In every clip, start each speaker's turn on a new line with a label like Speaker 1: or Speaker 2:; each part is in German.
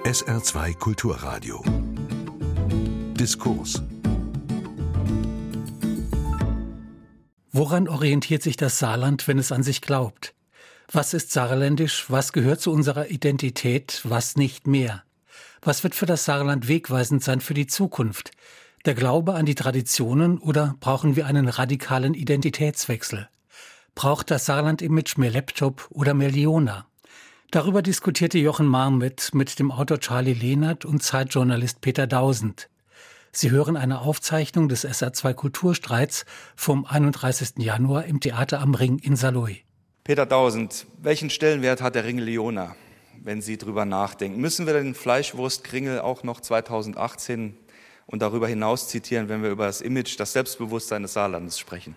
Speaker 1: SR2 Kulturradio. Diskurs.
Speaker 2: Woran orientiert sich das Saarland, wenn es an sich glaubt? Was ist saarländisch, was gehört zu unserer Identität, was nicht mehr? Was wird für das Saarland wegweisend sein für die Zukunft? Der Glaube an die Traditionen oder brauchen wir einen radikalen Identitätswechsel? Braucht das Saarland-Image mehr Laptop oder mehr Leona? Darüber diskutierte Jochen Marmit mit dem Autor Charlie Lehnert und Zeitjournalist Peter Dausend. Sie hören eine Aufzeichnung des SR2 Kulturstreits vom 31. Januar im Theater am Ring in Saarlouis.
Speaker 3: Peter Dausend, welchen Stellenwert hat der Ring Leona, wenn Sie drüber nachdenken? Müssen wir den Fleischwurstkringel auch noch 2018 und darüber hinaus zitieren, wenn wir über das Image, das Selbstbewusstsein des Saarlandes sprechen?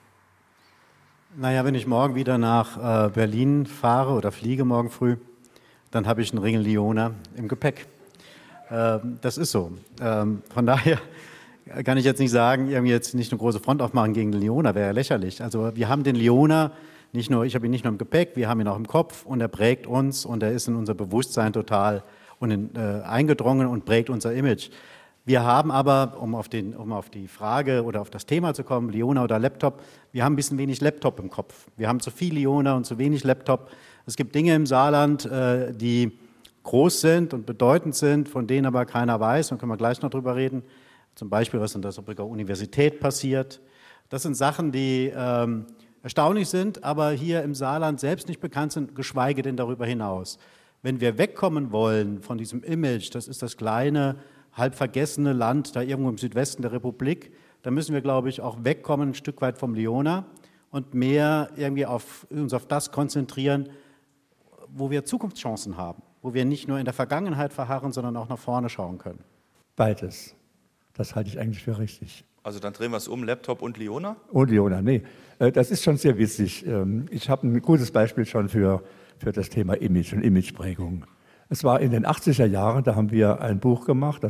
Speaker 4: Naja, wenn ich morgen wieder nach Berlin fahre oder fliege morgen früh, dann habe ich einen Ring Leona im Gepäck. Das ist so. Von daher kann ich jetzt nicht sagen, irgendwie jetzt nicht eine große Front aufmachen gegen den Leona, wäre ja lächerlich. Also wir haben den Leona ich habe ihn nicht nur im Gepäck, wir haben ihn auch im Kopf und er prägt uns und er ist in unser Bewusstsein total eingedrungen und prägt unser Image. Wir haben aber, um auf die Frage oder auf das Thema zu kommen, Leona oder Laptop, wir haben ein bisschen wenig Laptop im Kopf. Wir haben zu viel Leona und zu wenig Laptop. Es gibt Dinge im Saarland, die groß sind und bedeutend sind, von denen aber keiner weiß, und können wir gleich noch drüber reden. Zum Beispiel, was in der Saarbrücker Universität passiert. Das sind Sachen, die erstaunlich sind, aber hier im Saarland selbst nicht bekannt sind, geschweige denn darüber hinaus. Wenn wir wegkommen wollen von diesem Image, das ist das kleine, halb vergessene Land da irgendwo im Südwesten der Republik, dann müssen wir, glaube ich, auch wegkommen ein Stück weit vom Leona und mehr irgendwie uns auf das konzentrieren, wo wir Zukunftschancen haben, wo wir nicht nur in der Vergangenheit verharren, sondern auch nach vorne schauen können.
Speaker 5: Beides. Das halte ich eigentlich für richtig.
Speaker 3: Also dann drehen wir es um, Laptop und Leona?
Speaker 5: Und Leona, nee. Das ist schon sehr witzig. Ich habe ein gutes Beispiel schon für das Thema Image und Imageprägung. Es war in den 80er Jahren, da haben wir ein Buch gemacht,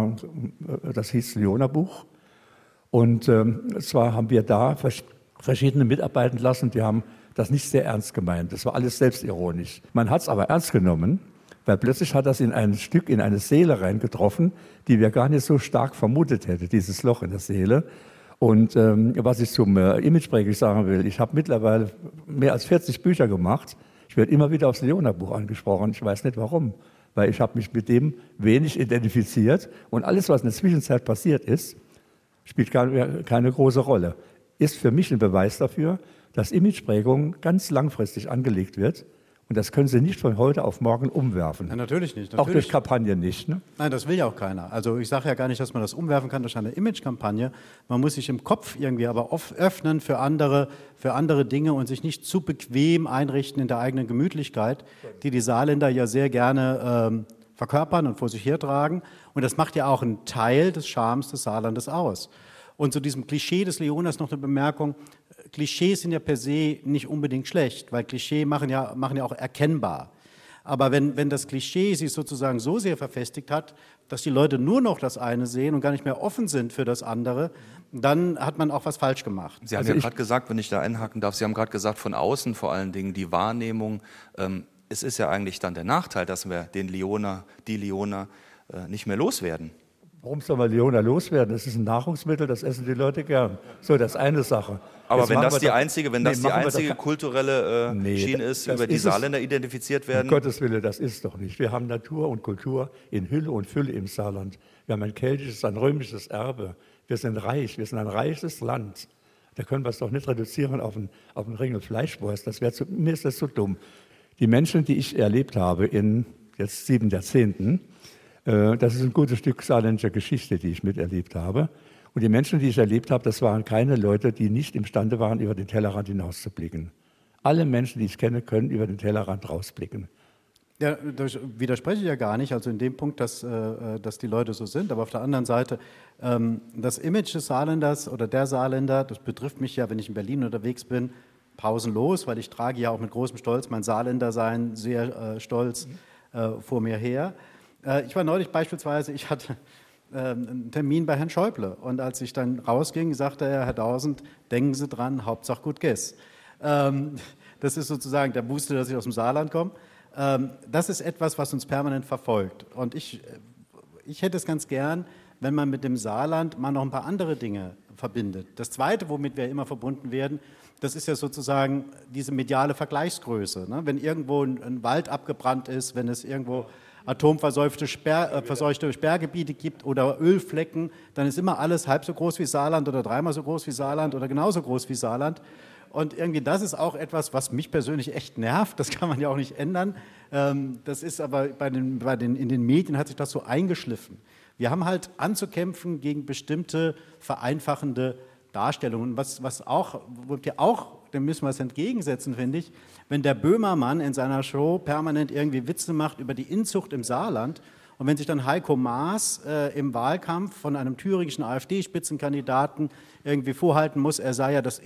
Speaker 5: das hieß Leona-Buch. Und zwar haben wir da verschiedene mitarbeiten lassen, die haben das nicht sehr ernst gemeint. Das war alles selbstironisch. Man hat es aber ernst genommen, weil plötzlich hat das in ein Stück, in eine Seele reingetroffen, die wir gar nicht so stark vermutet hätten, dieses Loch in der Seele. Und was ich zum Imageprägung sagen will, ich habe mittlerweile mehr als 40 Bücher gemacht. Ich werde immer wieder aufs Leona-Buch angesprochen. Ich weiß nicht warum, weil ich habe mich mit dem wenig identifiziert. Und alles, was in der Zwischenzeit passiert ist, spielt keine große Rolle. Ist für mich ein Beweis dafür, dass Imageprägung ganz langfristig angelegt wird. Und das können Sie nicht von heute auf morgen umwerfen.
Speaker 4: Ja, natürlich nicht.
Speaker 5: Auch durch Kampagnen nicht. Ne?
Speaker 4: Nein, das will ja auch keiner. Also ich sage ja gar nicht, dass man das umwerfen kann durch eine Imagekampagne. Man muss sich im Kopf irgendwie aber öffnen für andere Dinge und sich nicht zu bequem einrichten in der eigenen Gemütlichkeit, die Saarländer ja sehr gerne verkörpern und vor sich hertragen. Und das macht ja auch einen Teil des Charmes des Saarlandes aus. Und zu diesem Klischee des Leonas noch eine Bemerkung. Klischees sind ja per se nicht unbedingt schlecht, weil Klischee machen ja auch erkennbar. Aber wenn das Klischee sich sozusagen so sehr verfestigt hat, dass die Leute nur noch das eine sehen und gar nicht mehr offen sind für das andere, dann hat man auch was falsch gemacht.
Speaker 3: Sie haben ja gerade gesagt, wenn ich da einhaken darf, Sie haben gerade gesagt, von außen vor allen Dingen die Wahrnehmung. Es ist ja eigentlich dann der Nachteil, dass wir die Leona nicht mehr loswerden.
Speaker 5: Warum soll man Leona loswerden? Das ist ein Nahrungsmittel, das essen die Leute gern. So, das ist eine Sache.
Speaker 3: Aber wenn das die einzige kulturelle Schiene ist, über die Saarländer identifiziert werden?
Speaker 5: Um Gottes Willen, das ist doch nicht. Wir haben Natur und Kultur in Hülle und Fülle im Saarland. Wir haben ein keltisches, ein römisches Erbe. Wir sind reich, wir sind ein reiches Land. Da können wir es doch nicht reduzieren auf einen Ringel Fleischwurst. Mir ist das so dumm. Die Menschen, die ich erlebt habe in jetzt 7 Jahrzehnten, das ist ein gutes Stück saarländischer Geschichte, die ich miterlebt habe. Und die Menschen, die ich erlebt habe, das waren keine Leute, die nicht imstande waren, über den Tellerrand hinauszublicken. Alle Menschen, die ich kenne, können über den Tellerrand rausblicken.
Speaker 4: Ja, das widerspreche ich ja gar nicht, also in dem Punkt, dass die Leute so sind. Aber auf der anderen Seite, das Image des Saarländers oder der Saarländer, das betrifft mich ja, wenn ich in Berlin unterwegs bin, pausenlos, weil ich trage ja auch mit großem Stolz mein Saarländersein sehr stolz vor mir her. Ich war neulich beispielsweise, ich hatte einen Termin bei Herrn Schäuble und als ich dann rausging, sagte er, Herr Dausend, denken Sie dran, Hauptsache gut Guess. Das ist sozusagen, der wusste, dass ich aus dem Saarland komme das ist etwas, was uns permanent verfolgt. Und ich hätte es ganz gern, wenn man mit dem Saarland mal noch ein paar andere Dinge verbindet. Das Zweite, womit wir immer verbunden werden, das ist ja sozusagen diese mediale Vergleichsgröße. Ne? Wenn irgendwo ein Wald abgebrannt ist, wenn es irgendwo atomverseuchte Sperrgebiete gibt oder Ölflecken, dann ist immer alles halb so groß wie Saarland oder dreimal so groß wie Saarland oder genauso groß wie Saarland. Und irgendwie das ist auch etwas, was mich persönlich echt nervt. Das kann man ja auch nicht ändern. Das ist aber in den Medien hat sich das so eingeschliffen. Wir haben halt anzukämpfen gegen bestimmte vereinfachende Darstellungen. Dem müssen wir es entgegensetzen, finde ich, wenn der Böhmermann in seiner Show permanent irgendwie Witze macht über die Inzucht im Saarland und wenn sich dann Heiko Maas im Wahlkampf von einem thüringischen AfD-Spitzenkandidaten irgendwie vorhalten muss, er sei ja das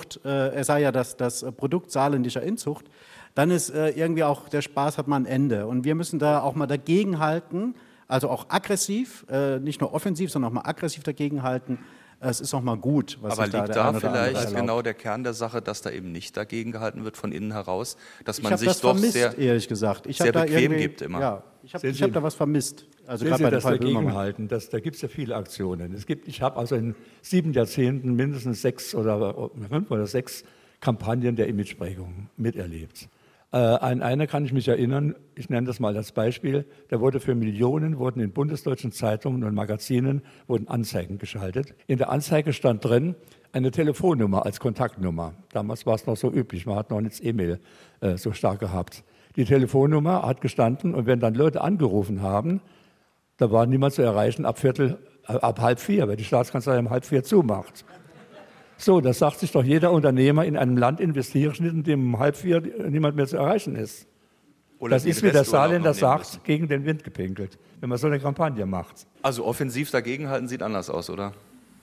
Speaker 4: Produkt saarländischer Inzucht, dann ist irgendwie auch der Spaß hat mal ein Ende. Und wir müssen da auch mal dagegenhalten, also auch aggressiv, nicht nur offensiv, sondern auch mal aggressiv dagegenhalten. Es ist auch mal gut, was
Speaker 3: aber
Speaker 4: sich da
Speaker 3: liegt
Speaker 4: der
Speaker 3: da
Speaker 4: eine oder andere
Speaker 3: vielleicht
Speaker 4: erlaubt.
Speaker 3: genau der Kern der Sache, dass da eben nicht dagegen gehalten wird von innen heraus, dass man
Speaker 4: Ich habe
Speaker 3: sich
Speaker 4: das
Speaker 3: doch
Speaker 4: vermisst,
Speaker 3: sehr,
Speaker 4: ehrlich gesagt.
Speaker 3: sehr bequem gibt immer.
Speaker 4: Ja, ich habe da was vermisst. Also
Speaker 5: Wenn
Speaker 4: gerade
Speaker 5: Sie
Speaker 4: bei dem
Speaker 5: das
Speaker 4: Fall Böhmermann.
Speaker 5: dagegenhalten, da gibt es ja viele Aktionen. Ich habe also in 7 Jahrzehnten mindestens 6 oder 5 oder 6 Kampagnen der Imageprägung miterlebt. An eine kann ich mich erinnern, ich nenne das mal als Beispiel, da wurde für Millionen, wurden in bundesdeutschen Zeitungen und Magazinen wurden Anzeigen geschaltet. In der Anzeige stand drin eine Telefonnummer als Kontaktnummer. Damals war es noch so üblich, man hat noch nicht das E-Mail so stark gehabt. Die Telefonnummer hat gestanden und wenn dann Leute angerufen haben, da war niemand zu erreichen ab 3:30, weil die Staatskanzlei um 3:30 zumacht. So, das sagt sich doch jeder Unternehmer, in einem Land investiere ich nicht, in dem um 3:30 niemand mehr zu erreichen ist.
Speaker 3: Oder
Speaker 5: Das
Speaker 3: die
Speaker 5: ist, wie der
Speaker 3: Resturlaub
Speaker 5: Saarländer
Speaker 3: noch nehmen
Speaker 5: sagt, gegen den Wind gepinkelt, wenn man so eine Kampagne macht.
Speaker 3: Also offensiv dagegenhalten sieht anders aus, oder?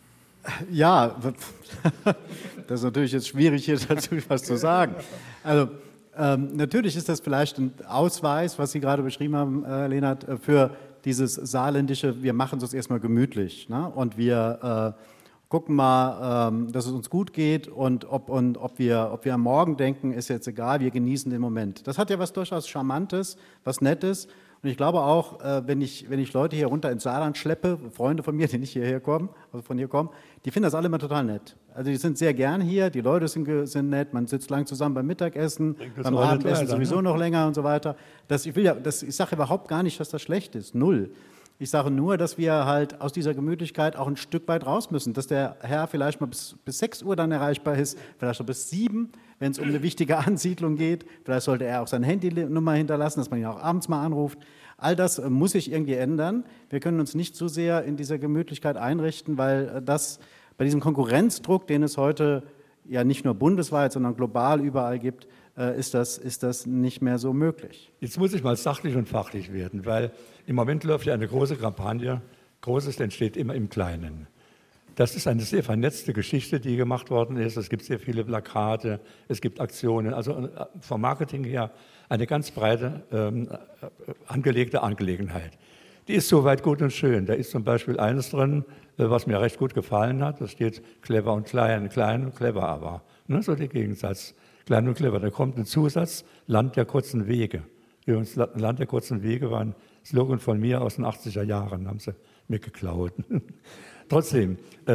Speaker 4: Ja, das ist natürlich jetzt schwierig, hier dazu was zu sagen. Also natürlich ist das vielleicht ein Ausweis, was Sie gerade beschrieben haben, Leonhard, für dieses saarländische, wir machen es uns erstmal gemütlich, ne? Und wir gucken mal, dass es uns gut geht und ob wir am Morgen denken, ist jetzt egal, wir genießen den Moment. Das hat ja was durchaus Charmantes, was Nettes. Und ich glaube auch, wenn ich Leute hier runter ins Saarland schleppe, Freunde von mir, die nicht hierher kommen, also von hier kommen, die finden das alle immer total nett. Also die sind sehr gern hier, die Leute sind nett, man sitzt lang zusammen beim Mittagessen, beim Abendessen sowieso noch länger und so weiter. Ich sage überhaupt gar nicht, dass das schlecht ist, null. Ich sage nur, dass wir halt aus dieser Gemütlichkeit auch ein Stück weit raus müssen, dass der Herr vielleicht mal bis 6 Uhr dann erreichbar ist, vielleicht noch bis 7, wenn es um eine wichtige Ansiedlung geht. Vielleicht sollte er auch seine Handynummer hinterlassen, dass man ihn auch abends mal anruft. All das muss sich irgendwie ändern. Wir können uns nicht zu sehr in dieser Gemütlichkeit einrichten, weil das bei diesem Konkurrenzdruck, den es heute ja nicht nur bundesweit, sondern global überall gibt, ist das nicht mehr so möglich.
Speaker 5: Jetzt muss ich mal sachlich und fachlich werden, weil im Moment läuft ja eine große Kampagne. Großes entsteht immer im Kleinen. Das ist eine sehr vernetzte Geschichte, die gemacht worden ist. Es gibt sehr viele Plakate, es gibt Aktionen. Also vom Marketing her eine ganz breite angelegte Angelegenheit. Die ist soweit gut und schön. Da ist zum Beispiel eines drin, was mir recht gut gefallen hat. Das steht clever und klein, klein und clever aber. Ne, so der Gegensatz. Klein und clever. Da kommt ein Zusatz, Land der kurzen Wege. Übrigens, Land der kurzen Wege war ein Slogan von mir aus den 80er Jahren, haben sie mir geklaut. Trotzdem,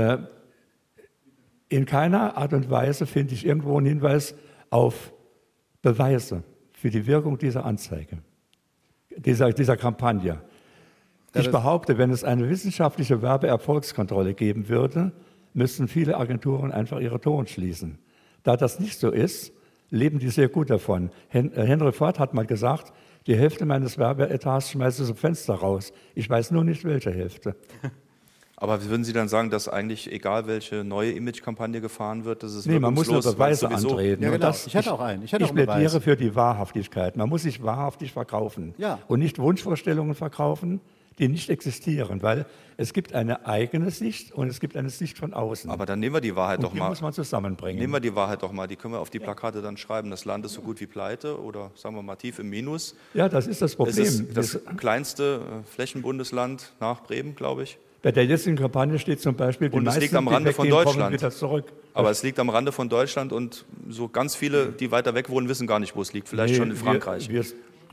Speaker 5: in keiner Art und Weise finde ich irgendwo einen Hinweis auf Beweise für die Wirkung dieser Anzeige, dieser Kampagne. Ich behaupte, wenn es eine wissenschaftliche Werbeerfolgskontrolle geben würde, müssten viele Agenturen einfach ihre Toren schließen. Da das nicht so ist, leben die sehr gut davon. Henry Ford hat mal gesagt, die Hälfte meines Werbeetats schmeiße ich aus dem Fenster raus. Ich weiß nur nicht, welche Hälfte.
Speaker 3: Aber würden Sie dann sagen, dass eigentlich, egal welche neue Imagekampagne gefahren wird, dass es
Speaker 5: Nee, man muss nur Beweise
Speaker 3: sowieso
Speaker 5: antreten.
Speaker 4: Ja, genau.
Speaker 5: Das,
Speaker 4: ich hätte auch einen. Ich
Speaker 5: plädiere für die Wahrhaftigkeit. Man muss sich wahrhaftig verkaufen
Speaker 4: Ja.
Speaker 5: und nicht Wunschvorstellungen verkaufen, die nicht existieren, weil es gibt eine eigene Sicht und es gibt eine Sicht von außen.
Speaker 3: Aber dann nehmen wir die Wahrheit
Speaker 5: und
Speaker 3: doch
Speaker 5: die
Speaker 3: mal.
Speaker 5: muss man zusammenbringen.
Speaker 3: Nehmen wir die Wahrheit doch mal, die können wir auf die Plakate dann schreiben. Das Land ist so gut wie pleite oder sagen wir mal tief im Minus.
Speaker 5: Ja, das ist das Problem.
Speaker 3: Es ist das kleinste Flächenbundesland nach Bremen, glaube ich.
Speaker 5: Bei der jetzigen Kampagne steht zum Beispiel, die
Speaker 3: Und es
Speaker 5: meisten,
Speaker 3: liegt am Rande
Speaker 5: die
Speaker 3: von
Speaker 5: weggehen, kommen
Speaker 3: Deutschland.
Speaker 5: wieder zurück.
Speaker 3: Aber es liegt am Rande von Deutschland und so ganz viele, die weiter weg wohnen, wissen gar nicht, wo es liegt. Vielleicht schon in Frankreich.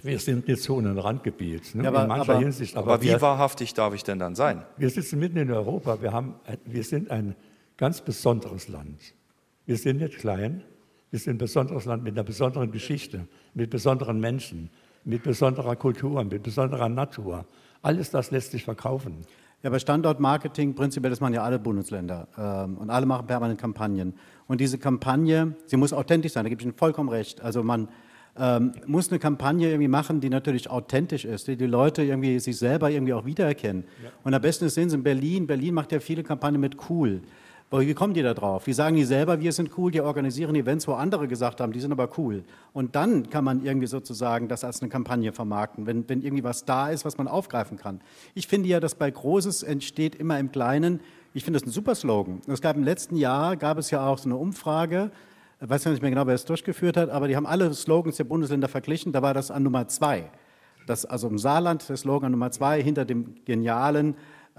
Speaker 5: Wir sind jetzt so ein Randgebiet, ne?
Speaker 4: Ja,
Speaker 5: in mancher Hinsicht.
Speaker 3: Aber wie wahrhaftig darf ich denn dann sein?
Speaker 5: Wir sitzen mitten in Europa. Wir sind ein ganz besonderes Land. Wir sind nicht klein. Wir sind ein besonderes Land mit einer besonderen Geschichte, mit besonderen Menschen, mit besonderer Kultur, mit besonderer Natur. Alles das lässt sich verkaufen.
Speaker 4: Ja, bei Standortmarketing, prinzipiell, das machen ja alle Bundesländer und alle machen permanent Kampagnen. Und diese Kampagne, sie muss authentisch sein, da gebe ich Ihnen vollkommen recht. Also man muss eine Kampagne irgendwie machen, die natürlich authentisch ist, die Leute irgendwie sich selber irgendwie auch wiedererkennen. Ja. Und am besten sehen Sie in Berlin. Berlin macht ja viele Kampagnen mit cool. Wie kommen die da drauf? Die sagen die selber, wir sind cool, die organisieren Events, wo andere gesagt haben, die sind aber cool. Und dann kann man irgendwie sozusagen das als eine Kampagne vermarkten, wenn irgendwie was da ist, was man aufgreifen kann. Ich finde ja, dass bei Großes entsteht immer im Kleinen. Ich finde das ein super Slogan. Es gab im letzten Jahr, gab es ja auch so eine Umfrage, ich weiß nicht mehr genau, wer es durchgeführt hat, aber die haben alle Slogans der Bundesländer verglichen, da war das an Nummer 2. Das, also im Saarland der Slogan Nummer 2 hinter dem genialen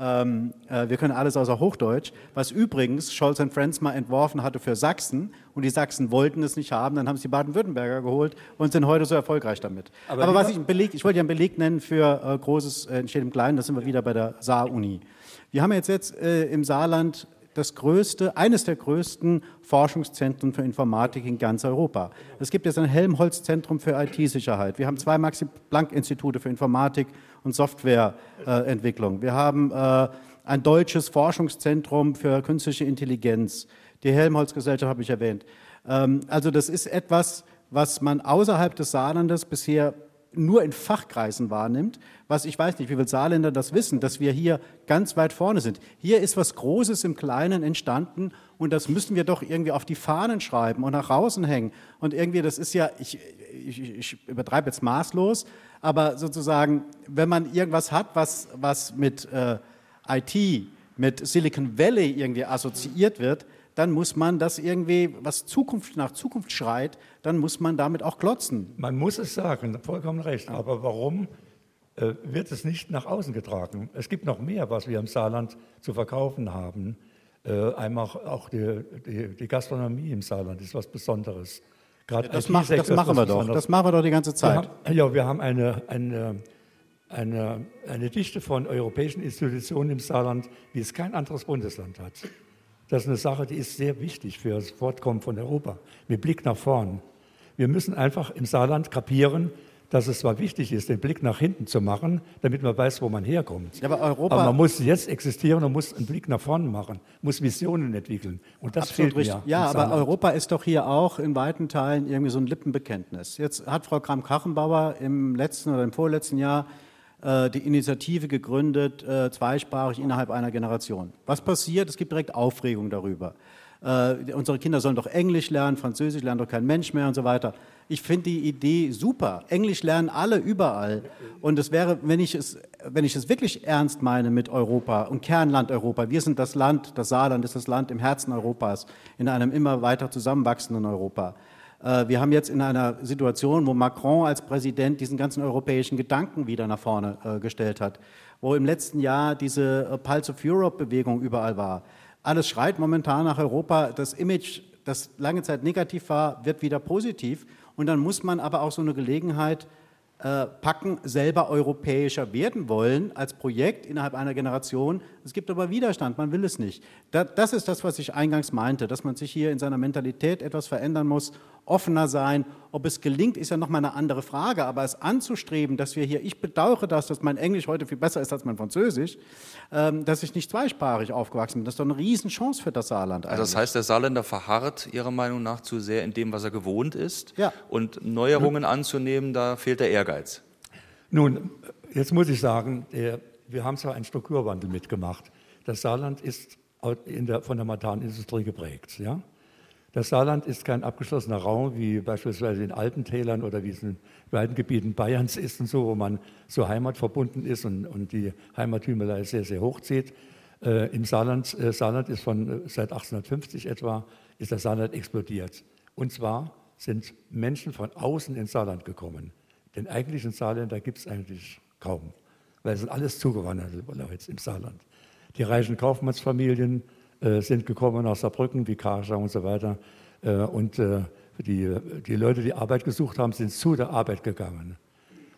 Speaker 4: wir können alles außer Hochdeutsch, was übrigens Scholz and Friends mal entworfen hatte für Sachsen und die Sachsen wollten es nicht haben, dann haben es die Baden-Württemberger geholt und sind heute so erfolgreich damit. Aber was ich wollte ja einen Beleg nennen für Großes entsteht im Kleinen, da sind wir wieder bei der Saar-Uni. Wir haben jetzt im Saarland eines der größten Forschungszentren für Informatik in ganz Europa. Es gibt jetzt ein Helmholtz-Zentrum für IT-Sicherheit. Wir haben 2 Maxi-Planck-Institute für Informatik und Softwareentwicklung. Wir haben ein deutsches Forschungszentrum für künstliche Intelligenz. Die Helmholtz-Gesellschaft habe ich erwähnt. Also das ist etwas, was man außerhalb des Saarlandes bisher nur in Fachkreisen wahrnimmt, was ich weiß nicht, wie viele Saarländer das wissen, dass wir hier ganz weit vorne sind. Hier ist was Großes im Kleinen entstanden und das müssen wir doch irgendwie auf die Fahnen schreiben und nach außen hängen. Und irgendwie, das ist ja, ich übertreibe jetzt maßlos, aber sozusagen, wenn man irgendwas hat, was mit IT, mit Silicon Valley irgendwie assoziiert wird, dann muss man das irgendwie, was nach Zukunft schreit, dann muss man damit auch glotzen.
Speaker 5: Man muss es sagen, vollkommen recht. Aber warum wird es nicht nach außen getragen? Es gibt noch mehr, was wir im Saarland zu verkaufen haben. Einmal auch die Gastronomie im Saarland ist was Besonderes. Gerade
Speaker 4: das machen wir doch. Das machen wir doch die ganze Zeit.
Speaker 5: Wir haben eine Dichte von europäischen Institutionen im Saarland, wie es kein anderes Bundesland hat. Das ist eine Sache, die ist sehr wichtig für das Fortkommen von Europa, mit Blick nach vorn. Wir müssen einfach im Saarland kapieren, dass es zwar wichtig ist, den Blick nach hinten zu machen, damit man weiß, wo man herkommt.
Speaker 4: Ja, aber
Speaker 5: man muss jetzt existieren und muss einen Blick nach vorn machen, muss Visionen entwickeln. Und das fehlt mir.
Speaker 4: Ja, aber Europa ist doch hier auch in weiten Teilen irgendwie so ein Lippenbekenntnis. Jetzt hat Frau Kramp-Karrenbauer im letzten oder im vorletzten Jahr die Initiative gegründet, zweisprachig innerhalb einer Generation. Was passiert? Es gibt direkt Aufregung darüber. Unsere Kinder sollen doch Englisch lernen, Französisch lernt doch kein Mensch mehr und so weiter. Ich finde die Idee super. Englisch lernen alle überall. Und es wäre, wenn ich es wirklich ernst meine mit Europa und Kernland Europa, wir sind das Land, das Saarland ist das Land im Herzen Europas, in einem immer weiter zusammenwachsenden Europa. Wir haben jetzt in einer Situation, wo Macron als Präsident diesen ganzen europäischen Gedanken wieder nach vorne gestellt hat, wo im letzten Jahr diese Pulse of Europe-Bewegung überall war. Alles schreit momentan nach Europa. Das Image, das lange Zeit negativ war, wird wieder positiv. Und dann muss man aber auch so eine Gelegenheit packen, selber europäischer werden wollen als Projekt innerhalb einer Generation. Es gibt aber Widerstand, man will es nicht. Das ist das, was ich eingangs meinte, dass man sich hier in seiner Mentalität etwas verändern muss, offener sein. Ob es gelingt, ist ja nochmal eine andere Frage, aber es anzustreben, dass wir hier, ich bedauere das, dass mein Englisch heute viel besser ist als mein Französisch, dass ich nicht zweisprachig aufgewachsen bin. Das ist doch eine Riesenchance für das Saarland eigentlich.
Speaker 3: Also das heißt, der Saarländer verharrt Ihrer Meinung nach zu sehr in dem, was er gewohnt ist?
Speaker 4: Ja.
Speaker 3: Und Neuerungen anzunehmen, da fehlt der Ehrgeiz.
Speaker 5: Nun, jetzt muss ich sagen, wir haben zwar einen Strukturwandel mitgemacht. Das Saarland ist von der Montanindustrie geprägt. Ja? Das Saarland ist kein abgeschlossener Raum, wie beispielsweise in Alpentälern oder wie es in weiten Gebieten Bayerns ist und so, wo man so heimatverbunden ist und die Heimathümelei sehr, sehr hochzieht. Im Saarland ist seit 1850 etwa, ist das Saarland explodiert. Und zwar sind Menschen von außen ins Saarland gekommen. Den eigentlichen Saarländer gibt es eigentlich kaum, weil es sind alles zugewanderte Leute im Saarland. Die reichen Kaufmannsfamilien sind gekommen aus Saarbrücken, wie Karschau und so weiter. Und die Leute, die Arbeit gesucht haben, sind zu der Arbeit gegangen.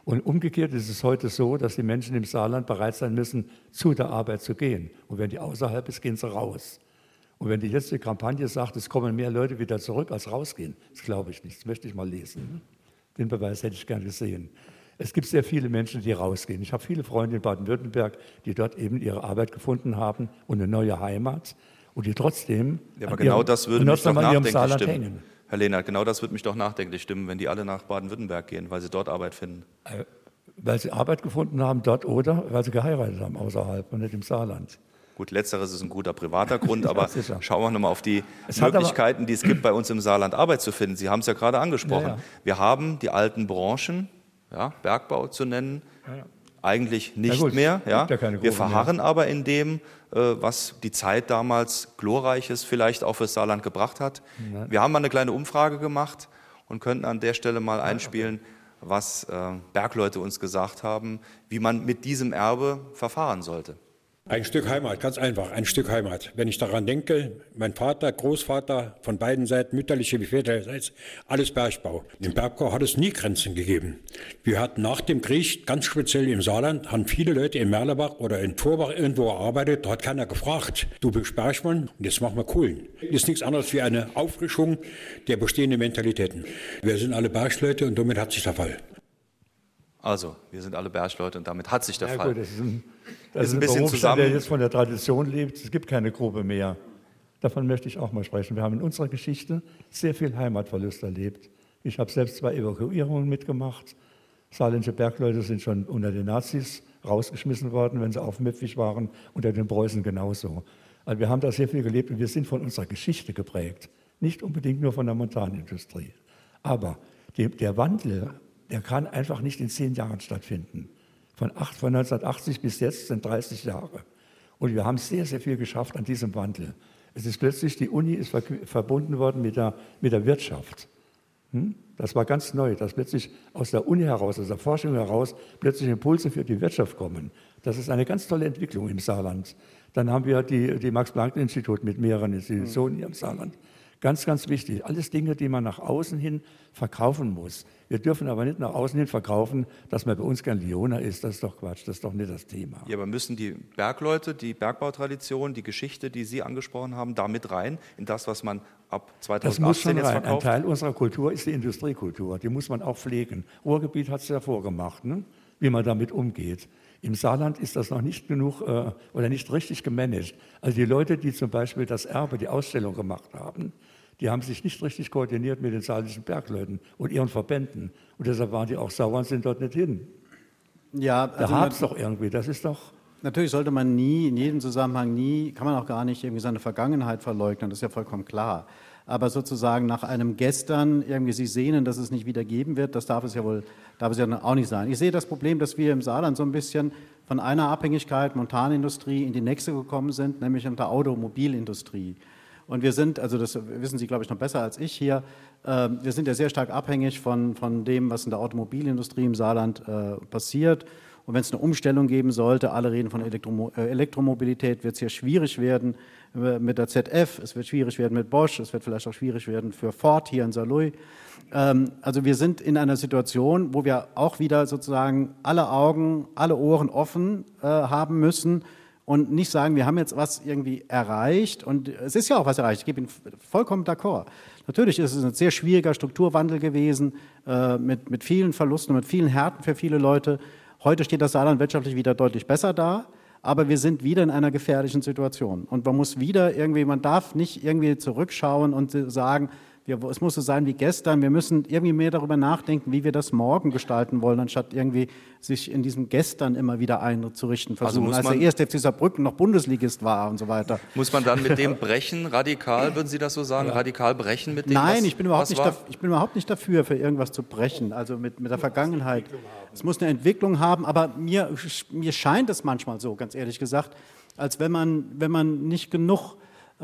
Speaker 5: Und umgekehrt ist es heute so, dass die Menschen im Saarland bereit sein müssen, zu der Arbeit zu gehen. Und wenn die außerhalb ist, gehen sie raus. Und wenn die jetzige Kampagne sagt, es kommen mehr Leute wieder zurück, als rausgehen, das glaube ich nicht. Das möchte ich mal lesen. Den Beweis hätte ich gern gesehen. Es gibt sehr viele Menschen, die rausgehen. Ich habe viele Freunde in Baden-Württemberg, die dort eben ihre Arbeit gefunden haben und eine neue Heimat und die trotzdem
Speaker 3: ja, aber genau das würde mich doch nachdenklich stimmen.
Speaker 5: Hängen.
Speaker 3: Herr Lehnert, genau das würde mich doch nachdenklich stimmen, wenn die alle nach Baden-Württemberg gehen, weil sie dort Arbeit finden.
Speaker 5: Weil sie Arbeit gefunden haben dort oder weil sie geheiratet haben außerhalb und nicht im Saarland.
Speaker 3: Gut, letzteres ist ein guter privater Grund, aber
Speaker 5: ja,
Speaker 3: schauen wir nochmal auf die Möglichkeiten, die es gibt, bei uns im Saarland Arbeit zu finden. Sie haben es ja gerade angesprochen. Ja. Wir haben die alten Branchen, ja, Bergbau zu nennen, eigentlich nicht mehr. Ja. Wir verharren aber in dem, was die Zeit damals Glorreiches vielleicht auch fürs Saarland gebracht hat. Ja. Wir haben mal eine kleine Umfrage gemacht und könnten an der Stelle mal einspielen, was Bergleute uns gesagt haben, wie man mit diesem Erbe verfahren sollte.
Speaker 6: Ein Stück Heimat, ganz einfach, ein Stück Heimat. Wenn ich daran denke, mein Vater, Großvater, von beiden Seiten, mütterliche wie väterlicherseits, alles Bergbau. Im Bergbau hat es nie Grenzen gegeben. Wir hatten nach dem Krieg, ganz speziell im Saarland, haben viele Leute in Merlebach oder in Vorbach irgendwo gearbeitet, da hat keiner gefragt, du bist Bergmann und jetzt machen wir Kohlen. Das ist nichts anderes wie eine Auffrischung der bestehenden Mentalitäten. Wir sind alle Bergleute und damit hat sich der Fall.
Speaker 3: Also, wir sind alle Bergleute und damit hat sich der Fall.
Speaker 5: Gut, das ist ein bisschen zusammen, der jetzt von der Tradition lebt. Es gibt keine Gruppe mehr. Davon möchte ich auch mal sprechen. Wir haben in unserer Geschichte sehr viel Heimatverlust erlebt. Ich habe selbst 2 Evakuierungen mitgemacht. Saarländische Bergleute sind schon unter den Nazis rausgeschmissen worden, wenn sie aufmüpfig waren, unter den Preußen genauso. Also wir haben da sehr viel gelebt und wir sind von unserer Geschichte geprägt. Nicht unbedingt nur von der Montanindustrie. Aber der Wandel, der kann einfach nicht in 10 Jahren stattfinden. Von 1980 bis jetzt sind 30 Jahre. Und wir haben sehr, sehr viel geschafft an diesem Wandel. Es ist plötzlich, die Uni ist verbunden worden mit der Wirtschaft. Das war ganz neu, dass plötzlich aus der Uni heraus, aus der Forschung heraus, plötzlich Impulse für die Wirtschaft kommen. Das ist eine ganz tolle Entwicklung im Saarland. Dann haben wir die Max-Planck-Institut mit mehreren Institutionen hier im Saarland. Ganz, ganz wichtig. Alles Dinge, die man nach außen hin verkaufen muss. Wir dürfen aber nicht nach außen hin verkaufen, dass man bei uns kein Leoner ist. Das ist doch Quatsch, das ist doch nicht das Thema.
Speaker 3: Ja, aber müssen die Bergleute, die Bergbautradition, die Geschichte, die Sie angesprochen haben, da mit rein, in das, was man ab 2018 jetzt verkauft?
Speaker 5: Ein Teil unserer Kultur ist die Industriekultur. Die muss man auch pflegen. Ruhrgebiet hat es ja vorgemacht, ne? Wie man damit umgeht. Im Saarland ist das noch nicht genug oder nicht richtig gemanagt. Also die Leute, die zum Beispiel das Erbe, die Ausstellung gemacht haben, die haben sich nicht richtig koordiniert mit den saarländischen Bergleuten und ihren Verbänden. Und deshalb waren die auch sauer und sind dort nicht hin.
Speaker 4: Ja, also
Speaker 5: da hab's doch irgendwie, das ist doch...
Speaker 4: Natürlich sollte man nie, in jedem Zusammenhang kann man auch gar nicht irgendwie seine Vergangenheit verleugnen, das ist ja vollkommen klar. Aber sozusagen nach einem Gestern irgendwie sich sehnen, dass es nicht wieder geben wird, das darf es ja auch nicht sein. Ich sehe das Problem, dass wir im Saarland so ein bisschen von einer Abhängigkeit, Montanindustrie, in die nächste gekommen sind, nämlich in der Automobilindustrie. Und wir sind, also das wissen Sie, glaube ich, noch besser als ich hier, wir sind ja sehr stark abhängig von dem, was in der Automobilindustrie im Saarland passiert. Und wenn es eine Umstellung geben sollte, alle reden von Elektromobilität, wird es hier schwierig werden mit der ZF, es wird schwierig werden mit Bosch, es wird vielleicht auch schwierig werden für Ford hier in Saarlouis. Also wir sind in einer Situation, wo wir auch wieder sozusagen alle Augen, alle Ohren offen haben müssen und nicht sagen, wir haben jetzt was irgendwie erreicht. Und es ist ja auch was erreicht, ich gebe Ihnen vollkommen d'accord. Natürlich ist es ein sehr schwieriger Strukturwandel gewesen, mit vielen Verlusten, mit vielen Härten für viele Leute. Heute steht das Saarland wirtschaftlich wieder deutlich besser da, aber wir sind wieder in einer gefährlichen Situation. Und man darf nicht irgendwie zurückschauen und sagen, es muss so sein wie gestern, wir müssen irgendwie mehr darüber nachdenken, wie wir das morgen gestalten wollen, anstatt irgendwie sich in diesem Gestern immer wieder einzurichten versuchen, als der erste FC Saarbrücken noch Bundesligist war und so weiter.
Speaker 3: Muss man dann mit dem brechen, radikal, würden Sie das so sagen, radikal brechen mit dem,
Speaker 4: Nein, ich bin überhaupt nicht dafür, für irgendwas zu brechen, also mit der Vergangenheit. Es muss eine Entwicklung haben, aber mir scheint es manchmal so, ganz ehrlich gesagt, als wenn man nicht genug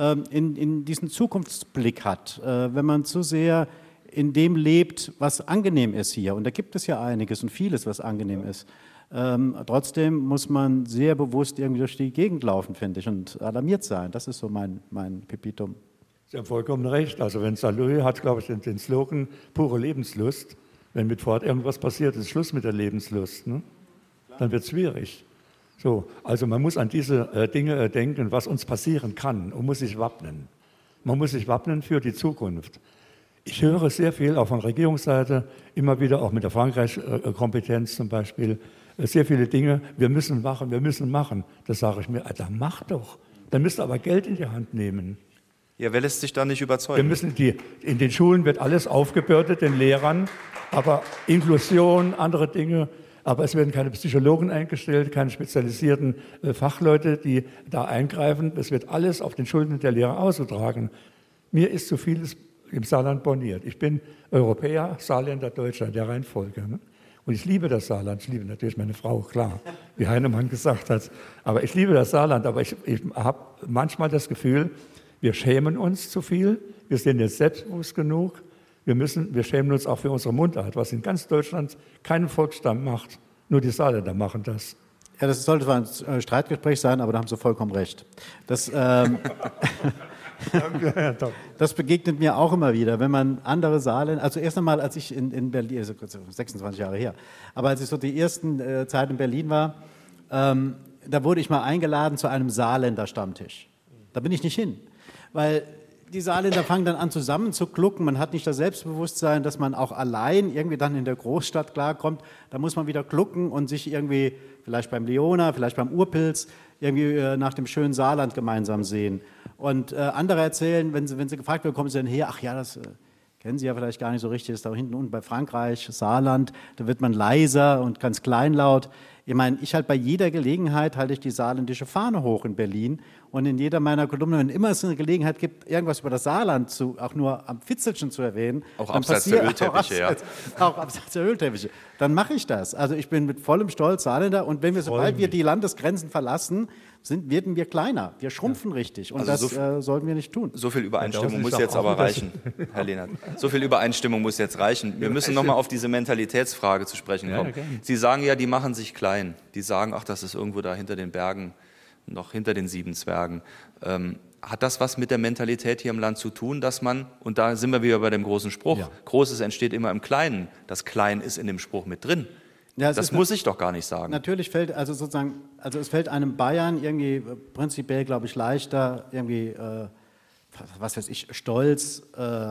Speaker 4: in diesen Zukunftsblick hat, wenn man zu sehr in dem lebt, was angenehm ist hier. Und da gibt es ja einiges und vieles, was angenehm ist. Trotzdem muss man sehr bewusst irgendwie durch die Gegend laufen, finde ich, und alarmiert sein. Das ist so mein Pepitum.
Speaker 5: Sie haben vollkommen recht. Also wenn Saarlouis hat, glaube ich, den Slogan pure Lebenslust. Wenn mit Ford irgendwas passiert, ist Schluss mit der Lebenslust. Ne? Dann wird es schwierig. So, also man muss an diese Dinge denken, was uns passieren kann und muss sich wappnen. Man muss sich wappnen für die Zukunft. Ich höre sehr viel, auch von Regierungsseite, immer wieder, auch mit der Frankreich-Kompetenz zum Beispiel, sehr viele Dinge, wir müssen machen, wir müssen machen. Da sage ich mir, Alter, mach doch. Dann müsst ihr aber Geld in die Hand nehmen.
Speaker 3: Ja, wer lässt sich da nicht überzeugen?
Speaker 5: Wir müssen in den Schulen wird alles aufgebürdet, den Lehrern, aber Inklusion, andere Dinge, aber es werden keine Psychologen eingestellt, keine spezialisierten Fachleute, die da eingreifen. Es wird alles auf den Schultern der Lehrer ausgetragen. Mir ist zu vieles im Saarland borniert. Ich bin Europäer, Saarländer, Deutscher, in der Reihenfolge. Ne? Und ich liebe das Saarland, ich liebe natürlich meine Frau, klar, wie Heinemann gesagt hat. Aber ich liebe das Saarland, aber ich habe manchmal das Gefühl, wir schämen uns zu viel, wir sind jetzt selbstbewusst genug, wir schämen uns auch für unsere Mundart, was in ganz Deutschland kein Volksstamm macht, nur die Saarländer machen das.
Speaker 4: Ja, das sollte zwar ein Streitgespräch sein, aber da haben Sie vollkommen recht. Das begegnet mir auch immer wieder, wenn man andere Saarländer, also erst einmal, als ich in Berlin, also 26 Jahre her, aber als ich so die ersten Zeit in Berlin war, da wurde ich mal eingeladen zu einem Saarländer-Stammtisch. Da bin ich nicht hin, weil die Saarländer fangen dann an zusammen zu klucken, man hat nicht das Selbstbewusstsein, dass man auch allein irgendwie dann in der Großstadt klarkommt, da muss man wieder klucken und sich irgendwie, vielleicht beim Leona, vielleicht beim Urpilz, irgendwie nach dem schönen Saarland gemeinsam sehen. Und andere erzählen, wenn sie gefragt werden, kommen sie dann her, ach ja, das kennen Sie ja vielleicht gar nicht so richtig, das ist da hinten unten bei Frankreich, Saarland, da wird man leiser und ganz kleinlaut. Ich meine, ich halte bei jeder Gelegenheit, halte ich die saarländische Fahne hoch in Berlin und in jeder meiner Kolumnen, wenn immer es eine Gelegenheit gibt, irgendwas über das Saarland auch nur am Fitzelchen zu erwähnen,
Speaker 3: auch abseits der Ölteppiche,
Speaker 4: auch abseits der Ölteppiche, dann mache ich das. Also ich bin mit vollem Stolz Saarländer und sobald wir die Landesgrenzen verlassen, werden wir kleiner, wir schrumpfen richtig und
Speaker 3: also
Speaker 4: das sollten wir nicht tun.
Speaker 3: So viel Übereinstimmung muss jetzt aber reichen, Herr Lehnert. So viel Übereinstimmung muss jetzt reichen. Wir müssen nochmal auf diese Mentalitätsfrage zu sprechen kommen. Sie sagen ja, die machen sich klein. Die sagen, ach, das ist irgendwo da hinter den Bergen, noch hinter den 7 Zwergen. Hat das was mit der Mentalität hier im Land zu tun, dass man, und da sind wir wieder bei dem großen Spruch, Großes entsteht immer im Kleinen. Das Klein ist in dem Spruch mit drin. Ja, das muss ich doch gar nicht sagen.
Speaker 4: Natürlich fällt es fällt einem Bayern irgendwie prinzipiell, glaube ich, leichter, irgendwie, was weiß ich, stolz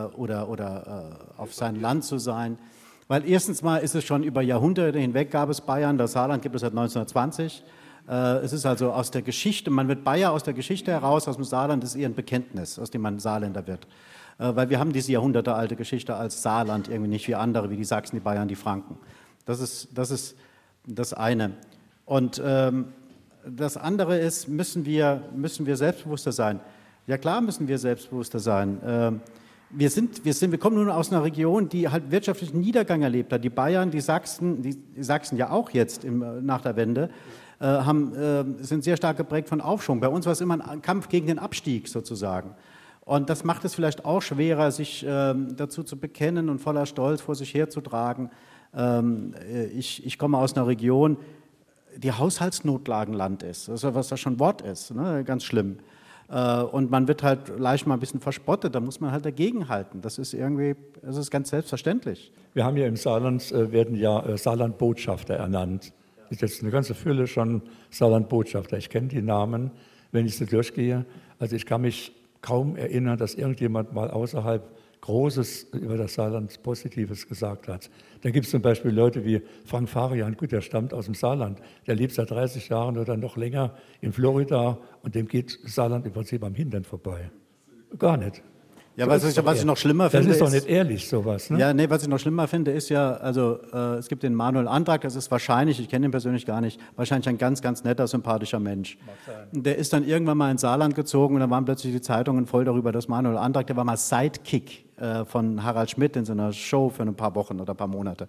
Speaker 4: oder auf sein Land zu sein. Weil erstens mal ist es schon über Jahrhunderte hinweg gab es Bayern, das Saarland gibt es seit 1920. Es ist also aus der Geschichte, man wird Bayer aus der Geschichte heraus, aus dem Saarland ist eher ein Bekenntnis, aus dem man Saarländer wird. Weil wir haben diese jahrhundertealte Geschichte als Saarland irgendwie nicht wie andere, wie die Sachsen, die Bayern, die Franken. Das ist das eine. Und das andere ist, müssen wir selbstbewusster sein. Ja klar müssen wir selbstbewusster sein. Wir kommen nun aus einer Region, die halt wirtschaftlichen Niedergang erlebt hat. Die Bayern, die Sachsen ja auch jetzt nach der Wende, sind sehr stark geprägt von Aufschwung. Bei uns war es immer ein Kampf gegen den Abstieg sozusagen. Und das macht es vielleicht auch schwerer, sich dazu zu bekennen und voller Stolz vor sich herzutragen. Ich komme aus einer Region, die Haushaltsnotlagenland ist, also was das schon ein Wort ist, ne? Ganz schlimm. Und man wird halt leicht mal ein bisschen verspottet, da muss man halt dagegenhalten. Das ist ganz selbstverständlich.
Speaker 5: Wir haben hier im Saarland, werden ja Saarlandbotschafter ernannt. Das ist jetzt eine ganze Fülle schon Saarlandbotschafter. Ich kenne die Namen, wenn ich so durchgehe. Also ich kann mich kaum erinnern, dass irgendjemand mal außerhalb Großes über das Saarland Positives gesagt hat. Da gibt es zum Beispiel Leute wie Frank Farian, gut, der stammt aus dem Saarland, der lebt seit 30 Jahren oder noch länger in Florida und dem geht Saarland im Prinzip am Hintern vorbei. Gar nicht.
Speaker 4: Ja, was ich noch schlimmer finde,
Speaker 5: das ist doch nicht ehrlich, sowas. Ne?
Speaker 4: Ja, nee, was ich noch schlimmer finde, ist ja, also es gibt den Manuel Antrag, das ist wahrscheinlich, ich kenne ihn persönlich gar nicht, wahrscheinlich ein ganz, ganz netter, sympathischer Mensch. Der ist dann irgendwann mal ins Saarland gezogen und dann waren plötzlich die Zeitungen voll darüber, dass Manuel Antrag, der war mal Sidekick von Harald Schmidt in so einer Show für ein paar Wochen oder ein paar Monate.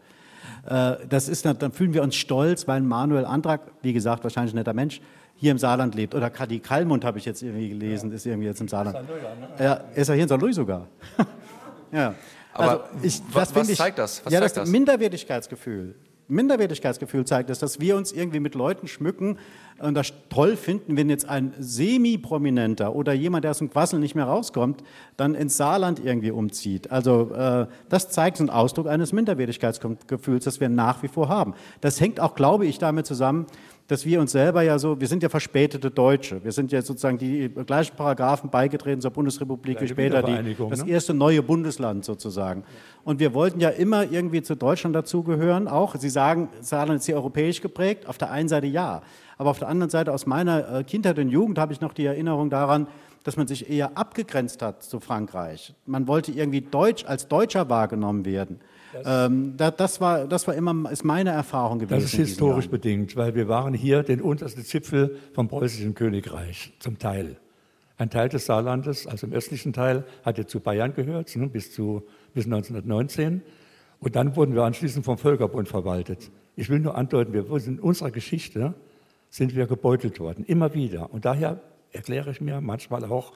Speaker 4: Dann fühlen wir uns stolz, weil Manuel Antrag, wie gesagt, wahrscheinlich ein netter Mensch, hier im Saarland lebt. Oder Kadi Kallmund, habe ich jetzt irgendwie gelesen, ist irgendwie jetzt im Saarland. Ja, ist er hier in St. Louis sogar. Ja.
Speaker 3: Aber
Speaker 4: also was zeigt das?
Speaker 3: Was zeigt das?
Speaker 4: Minderwertigkeitsgefühl. Minderwertigkeitsgefühl zeigt, ist, dass wir uns irgendwie mit Leuten schmücken und das toll finden, wenn jetzt ein Semi-Prominenter oder jemand, der aus dem Quassel nicht mehr rauskommt, dann ins Saarland irgendwie umzieht. Also das zeigt so einen Ausdruck eines Minderwertigkeitsgefühls, das wir nach wie vor haben. Das hängt auch, glaube ich, damit zusammen, dass wir uns selber ja so, wir sind ja verspätete Deutsche. Wir sind ja sozusagen die gleichen Paragraphen beigetreten zur Bundesrepublik wie später das erste neue Bundesland sozusagen. Und wir wollten ja immer irgendwie zu Deutschland dazugehören auch. Sie sagen, Saarland ist sehr europäisch geprägt. Auf der einen Seite ja. Aber auf der anderen Seite aus meiner Kindheit und Jugend habe ich noch die Erinnerung daran, dass man sich eher abgegrenzt hat zu Frankreich. Man wollte irgendwie als Deutscher wahrgenommen werden. Das war immer ist meine Erfahrung gewesen.
Speaker 5: Das ist historisch bedingt, weil wir waren hier den untersten Zipfel vom preußischen Königreich, zum Teil. Ein Teil des Saarlandes, also im östlichen Teil, hat ja zu Bayern gehört, bis 1919. Und dann wurden wir anschließend vom Völkerbund verwaltet. Ich will nur andeuten, in unserer Geschichte sind wir gebeutelt worden, immer wieder. Und daher erkläre ich mir manchmal auch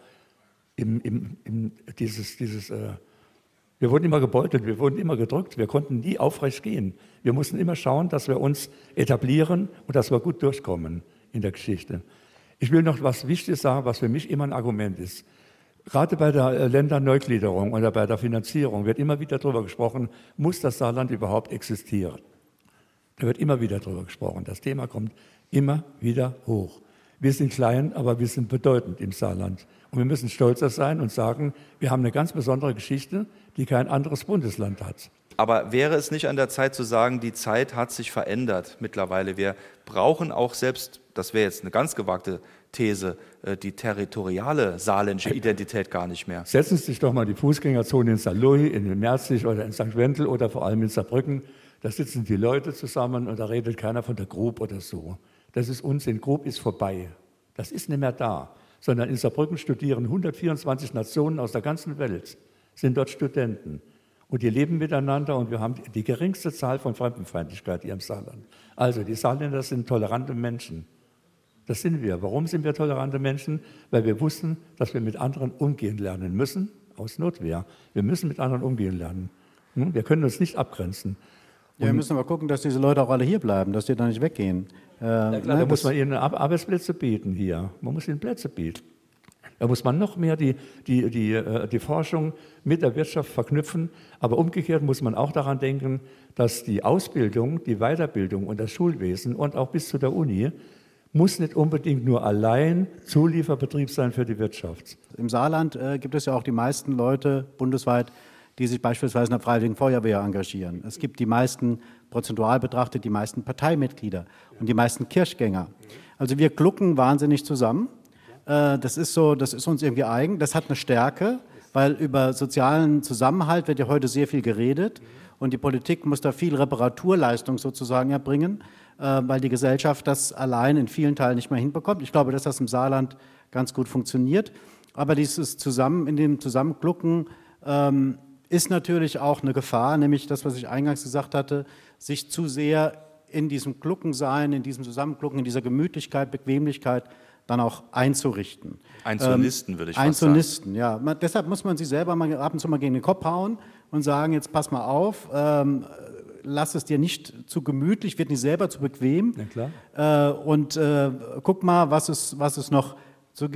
Speaker 5: wir wurden immer gebeutelt, wir wurden immer gedrückt, wir konnten nie aufrecht gehen. Wir mussten immer schauen, dass wir uns etablieren und dass wir gut durchkommen in der Geschichte. Ich will noch was Wichtiges sagen, was für mich immer ein Argument ist. Gerade bei der Länderneugliederung oder bei der Finanzierung wird immer wieder darüber gesprochen, muss das Saarland überhaupt existieren? Da wird immer wieder darüber gesprochen. Das Thema kommt immer wieder hoch. Wir sind klein, aber wir sind bedeutend im Saarland. Und wir müssen stolzer sein und sagen, wir haben eine ganz besondere Geschichte, die kein anderes Bundesland hat.
Speaker 3: Aber wäre es nicht an der Zeit zu sagen, die Zeit hat sich verändert mittlerweile. Wir brauchen auch selbst, das wäre jetzt eine ganz gewagte These, die territoriale saarländische Identität gar nicht mehr.
Speaker 5: Setzen Sie sich doch mal die Fußgängerzone in Saarlouis, in Merzig oder in St. Wendel oder vor allem in Saarbrücken. Da sitzen die Leute zusammen und da redet keiner von der Grub oder so. Das ist Unsinn. Grub ist vorbei. Das ist nicht mehr da. Sondern in Saarbrücken studieren 124 Nationen aus der ganzen Welt, sind dort Studenten. Und die leben miteinander und wir haben die geringste Zahl von Fremdenfeindlichkeit hier im Saarland. Also die Saarländer sind tolerante Menschen. Das sind wir. Warum sind wir tolerante Menschen? Weil wir wussten, dass wir mit anderen umgehen lernen müssen, aus Notwehr. Wir müssen mit anderen umgehen lernen. Wir können uns nicht abgrenzen.
Speaker 4: Ja, wir müssen aber gucken, dass diese Leute auch alle hier bleiben, dass die da nicht weggehen.
Speaker 5: Ja, klar, da muss man ihnen Arbeitsplätze bieten hier. Man muss ihnen Plätze bieten. Da muss man noch mehr die Forschung mit der Wirtschaft verknüpfen. Aber umgekehrt muss man auch daran denken, dass die Ausbildung, die Weiterbildung und das Schulwesen und auch bis zu der Uni muss nicht unbedingt nur allein Zulieferbetrieb sein für die Wirtschaft.
Speaker 4: Im Saarland gibt es ja auch die meisten Leute bundesweit, die sich beispielsweise in der Freiwilligen Feuerwehr engagieren. Es gibt die meisten, prozentual betrachtet, die meisten Parteimitglieder und die meisten Kirchgänger. Also wir glucken wahnsinnig zusammen. Das ist uns irgendwie eigen. Das hat eine Stärke, weil über sozialen Zusammenhalt wird ja heute sehr viel geredet und die Politik muss da viel Reparaturleistung sozusagen erbringen, weil die Gesellschaft das allein in vielen Teilen nicht mehr hinbekommt. Ich glaube, dass das im Saarland ganz gut funktioniert. Aber dieses in dem Zusammenglucken ist natürlich auch eine Gefahr, nämlich das, was ich eingangs gesagt hatte, sich zu sehr in diesem Gluckensein, in diesem Zusammenglucken, in dieser Gemütlichkeit, Bequemlichkeit dann auch einzurichten.
Speaker 3: Einzunisten, würde ich fast
Speaker 4: Einzunisten, ja. Deshalb muss man sich selber mal ab und zu mal gegen den Kopf hauen und sagen, jetzt pass mal auf, lass es dir nicht zu gemütlich, wird nicht selber zu bequem.
Speaker 5: Ja, klar.
Speaker 4: Und guck mal, was es noch zu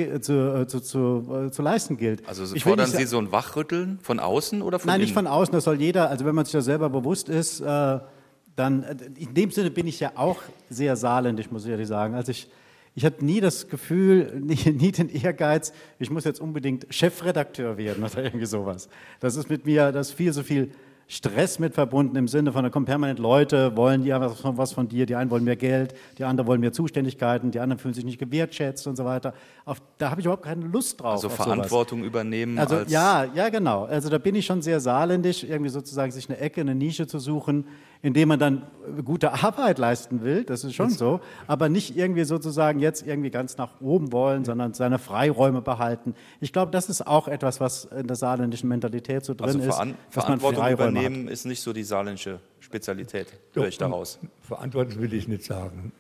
Speaker 4: leisten gilt.
Speaker 3: Also fordern Sie so ein Wachrütteln von außen oder von innen?
Speaker 4: Nein, nicht von außen, das soll jeder, also wenn man sich da selber bewusst ist, dann, in dem Sinne bin ich ja auch sehr saarländisch, muss ich ehrlich sagen. Also ich hatte nie das Gefühl, nie den Ehrgeiz, ich muss jetzt unbedingt Chefredakteur werden oder irgendwie sowas. Das ist mit mir, das ist viel so viel Stress mit verbunden im Sinne von, da kommen permanent Leute, wollen ja was von dir, die einen wollen mehr Geld, die anderen wollen mehr Zuständigkeiten, die anderen fühlen sich nicht gewertschätzt und so weiter. Da habe ich überhaupt keine Lust drauf.
Speaker 3: Also Verantwortung übernehmen.
Speaker 4: Also ja, genau. Also da bin ich schon sehr saarländisch, irgendwie sozusagen sich eine Ecke, eine Nische zu suchen, indem man dann gute Arbeit leisten will, das ist schon so, aber nicht irgendwie sozusagen jetzt irgendwie ganz nach oben wollen, sondern seine Freiräume behalten. Ich glaube, das ist auch etwas, was in der saarländischen Mentalität so drin ist.
Speaker 3: Verantwortung übernehmen ist nicht so die saarländische Spezialität, höre ich daraus.
Speaker 5: Verantwortung will ich nicht sagen.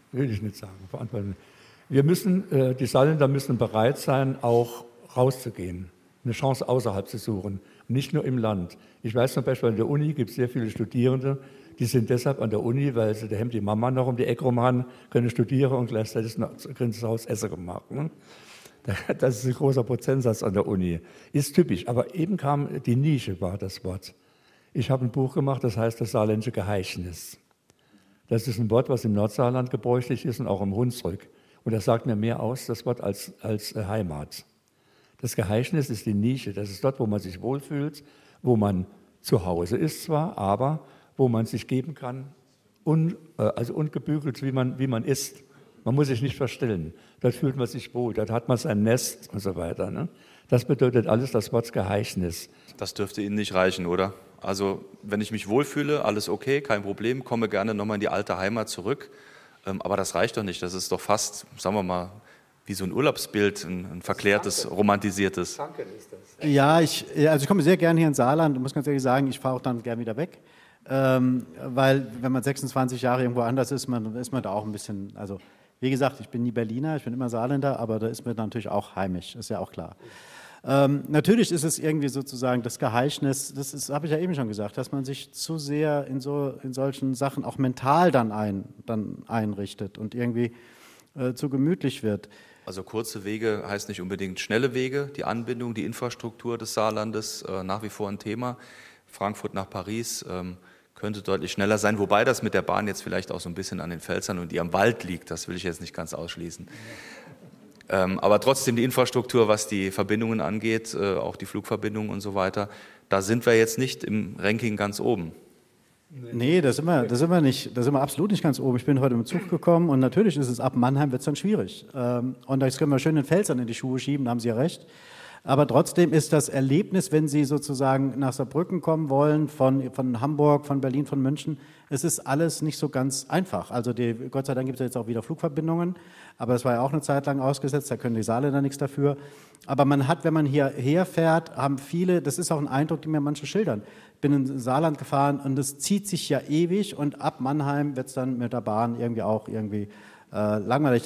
Speaker 5: Wir müssen, die Saarländer müssen bereit sein, auch rauszugehen, eine Chance außerhalb zu suchen, nicht nur im Land. Ich weiß zum Beispiel, an der Uni gibt es sehr viele Studierende, Die sind deshalb an der Uni, weil sie daheim die Mama noch um die Ecke rum haben, können studieren und gleichzeitig können sie zu Hause Essen gemacht. Ne? Das ist ein großer Prozentsatz an der Uni. Ist typisch. Aber eben kam die Nische, war das Wort. Ich habe ein Buch gemacht, das heißt das saarländische Geheischnis. Das ist ein Wort, was im Nordsaarland gebräuchlich ist und auch im Hunsrück. Und das sagt mir mehr aus, das Wort, als Heimat. Das Geheischnis ist die Nische. Das ist dort, wo man sich wohlfühlt, wo man zu Hause ist zwar, aber wo man sich geben kann, also ungebügelt, wie man ist. Man muss sich nicht verstellen. Dort fühlt man sich wohl, dort hat man sein Nest und so weiter. Ne? Das bedeutet alles das Wort Geheischnis.
Speaker 3: Das dürfte Ihnen nicht reichen, oder? Also wenn ich mich wohlfühle, alles okay, kein Problem, komme gerne nochmal in die alte Heimat zurück. Aber das reicht doch nicht. Das ist doch fast, sagen wir mal, wie so ein Urlaubsbild, ein verklärtes, romantisiertes.
Speaker 4: Franken ist das. Ja, ich komme sehr gerne hier ins Saarland und muss ganz ehrlich sagen, ich fahre auch dann gerne wieder weg. Weil wenn man 26 Jahre irgendwo anders ist, ist man da auch ein bisschen, also wie gesagt, ich bin nie Berliner, ich bin immer Saarländer, aber da ist man natürlich auch heimisch, ist ja auch klar. Natürlich ist es irgendwie sozusagen das Geheischnis, das habe ich ja eben schon gesagt, dass man sich zu sehr in solchen Sachen auch mental dann einrichtet und irgendwie zu gemütlich wird.
Speaker 3: Also kurze Wege heißt nicht unbedingt schnelle Wege. Die Anbindung, die Infrastruktur des Saarlandes nach wie vor ein Thema. Frankfurt nach Paris könnte deutlich schneller sein, wobei das mit der Bahn jetzt vielleicht auch so ein bisschen an den Pfälzern und die am Wald liegt. Das will ich jetzt nicht ganz ausschließen. Aber trotzdem die Infrastruktur, was die Verbindungen angeht, auch die Flugverbindungen und so weiter, da sind wir jetzt nicht im Ranking ganz oben.
Speaker 4: Nee, das sind wir absolut nicht ganz oben. Ich bin heute im Zug gekommen und natürlich ist es ab Mannheim wird es dann schwierig. Und das können wir schön den Pfälzern in die Schuhe schieben, da haben Sie ja recht. Aber trotzdem ist das Erlebnis, wenn Sie sozusagen nach Saarbrücken kommen wollen, von Hamburg, von Berlin, von München, es ist alles nicht so ganz einfach. Also Gott sei Dank gibt es jetzt auch wieder Flugverbindungen, aber das war ja auch eine Zeit lang ausgesetzt, da können die Saarländer nichts dafür. Aber man hat, wenn man hierher fährt, haben viele, das ist auch ein Eindruck, den mir manche schildern. Ich bin ins Saarland gefahren und es zieht sich ja ewig und ab Mannheim wird es dann mit der Bahn irgendwie auch langweilig.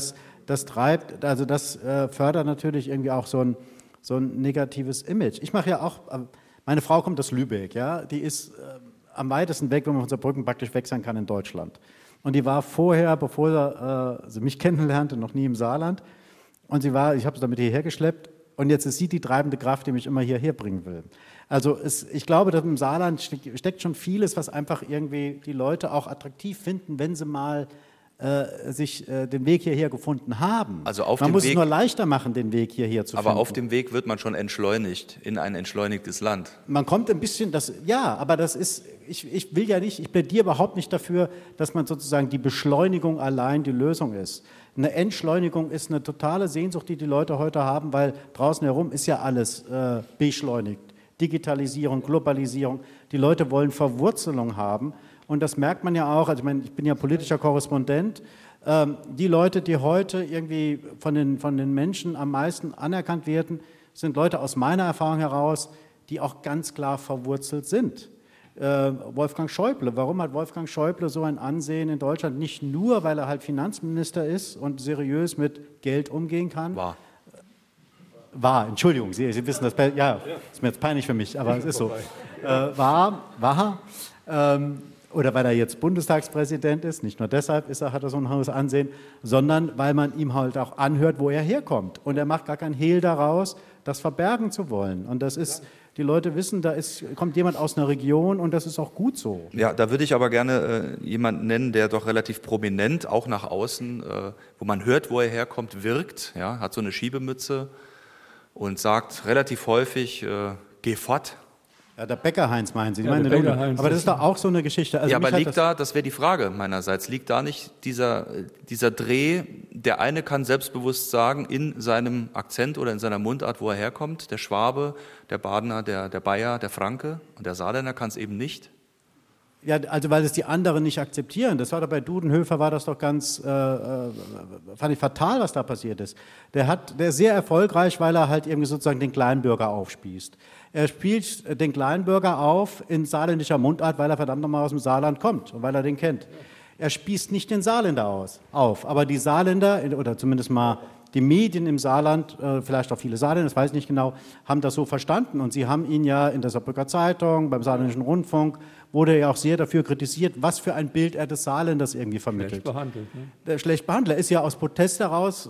Speaker 4: Das treibt, also das fördert natürlich irgendwie auch so ein negatives Image. Ich mache ja auch, meine Frau kommt aus Lübeck, ja, die ist am weitesten weg, wenn man von Saarbrücken praktisch weg sein kann in Deutschland. Und die war vorher, bevor sie mich kennenlernte, noch nie im Saarland. Und ich habe sie damit hierher geschleppt und jetzt ist sie die treibende Kraft, die mich immer hierher bringen will. Also ich glaube, dass im Saarland steckt schon vieles, was einfach irgendwie die Leute auch attraktiv finden, wenn sie mal sich den Weg hierher gefunden haben.
Speaker 3: Also
Speaker 4: man muss es nur leichter machen, den Weg hierher zu finden.
Speaker 3: Aber auf dem Weg wird man schon entschleunigt in ein entschleunigtes Land.
Speaker 4: Man kommt ein bisschen, aber das ist, ich plädiere überhaupt nicht dafür, dass man sozusagen die Beschleunigung allein die Lösung ist. Eine Entschleunigung ist eine totale Sehnsucht, die Leute heute haben, weil draußen herum ist ja alles beschleunigt. Digitalisierung, Globalisierung. Die Leute wollen Verwurzelung haben. Und das merkt man ja auch, also ich bin ja politischer Korrespondent, die Leute, die heute irgendwie von den Menschen am meisten anerkannt werden, sind Leute aus meiner Erfahrung heraus, die auch ganz klar verwurzelt sind. Wolfgang Schäuble, warum hat Wolfgang Schäuble so ein Ansehen in Deutschland? Nicht nur, weil er halt Finanzminister ist und seriös mit Geld umgehen kann. Entschuldigung, Sie wissen das, ja, ist mir jetzt peinlich für mich, aber es ist so. Oder weil er jetzt Bundestagspräsident ist, nicht nur deshalb hat er so ein hohes Ansehen, sondern weil man ihm halt auch anhört, wo er herkommt. Und er macht gar kein Hehl daraus, das verbergen zu wollen. Und das ist, die Leute wissen, kommt jemand aus einer Region und das ist auch gut so.
Speaker 3: Ja, da würde ich aber gerne jemanden nennen, der doch relativ prominent, auch nach außen, wo man hört, wo er herkommt, wirkt, ja, hat so eine Schiebemütze und sagt relativ häufig, geh fort.
Speaker 4: Ja, der Bäcker-Heinz meinen Sie.
Speaker 5: Ja,
Speaker 4: aber das ist doch auch so eine Geschichte. Also
Speaker 3: ja, aber das wäre die Frage meinerseits, liegt da nicht dieser Dreh, der eine kann selbstbewusst sagen, in seinem Akzent oder in seiner Mundart, wo er herkommt, der Schwabe, der Badener, der Bayer, der Franke und der Saarländer kann es eben nicht?
Speaker 4: Ja, also weil es die anderen nicht akzeptieren. Das war doch bei Dudenhöfer, war das doch ganz, fand ich fatal, was da passiert ist. Der ist sehr erfolgreich, weil er halt irgendwie sozusagen den Kleinbürger aufspießt. Er spielt den Kleinbürger auf in saarländischer Mundart, weil er verdammt nochmal aus dem Saarland kommt und weil er den kennt. Er spießt nicht den Saarländer auf, aber die Saarländer, oder zumindest mal die Medien im Saarland, vielleicht auch viele Saarländer, das weiß ich nicht genau, haben das so verstanden. Und sie haben ihn ja in der Saarbrücker Zeitung, beim Saarländischen Rundfunk, wurde er ja auch sehr dafür kritisiert, was für ein Bild er des Saarländers irgendwie vermittelt.
Speaker 5: Schlecht behandelt. Ne?
Speaker 4: Schlecht behandelt. Er ist ja aus Protest darauf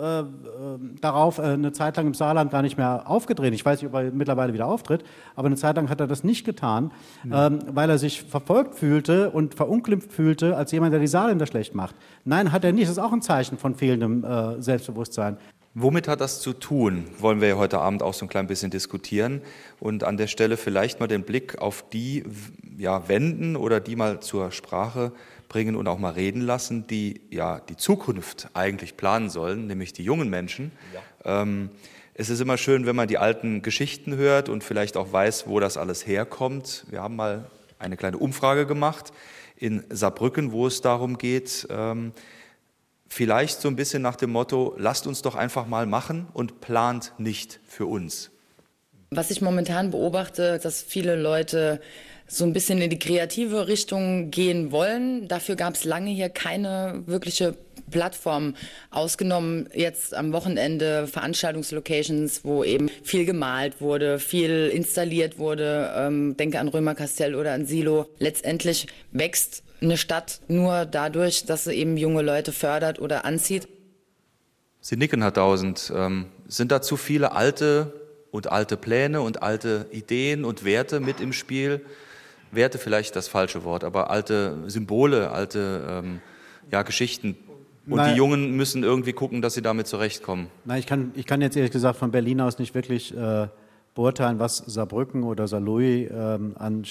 Speaker 4: eine Zeit lang im Saarland gar nicht mehr aufgetreten. Ich weiß nicht, ob er mittlerweile wieder auftritt, aber eine Zeit lang hat er das nicht getan, weil er sich verfolgt fühlte und verunglimpft fühlte als jemand, der die Saarländer schlecht macht. Nein, hat er nicht. Das ist auch ein Zeichen von fehlendem Selbstbewusstsein.
Speaker 3: Womit hat das zu tun, wollen wir ja heute Abend auch so ein klein bisschen diskutieren und an der Stelle vielleicht mal den Blick auf die wenden oder die mal zur Sprache bringen und auch mal reden lassen, die die Zukunft eigentlich planen sollen, nämlich die jungen Menschen. Ja. Es ist immer schön, wenn man die alten Geschichten hört und vielleicht auch weiß, wo das alles herkommt. Wir haben mal eine kleine Umfrage gemacht in Saarbrücken, wo es darum geht, vielleicht so ein bisschen nach dem Motto, lasst uns doch einfach mal machen und plant nicht für uns.
Speaker 7: Was ich momentan beobachte, dass viele Leute so ein bisschen in die kreative Richtung gehen wollen. Dafür gab es lange hier keine wirkliche Plattform, ausgenommen jetzt am Wochenende Veranstaltungslocations, wo eben viel gemalt wurde, viel installiert wurde. Denke an Römerkastell oder an Silo. Letztendlich wächst eine Stadt nur dadurch, dass sie eben junge Leute fördert oder anzieht.
Speaker 3: Sie nicken, Herr Tausend. Sind da zu viele alte Pläne und alte Ideen und Werte mit im Spiel? Werte vielleicht das falsche Wort, aber alte Symbole, alte Geschichten. Und die Jungen müssen irgendwie gucken, dass sie damit zurechtkommen.
Speaker 4: Nein, ich kann jetzt ehrlich gesagt von Berlin aus nicht wirklich beurteilen, was Saarbrücken oder Saarlouis an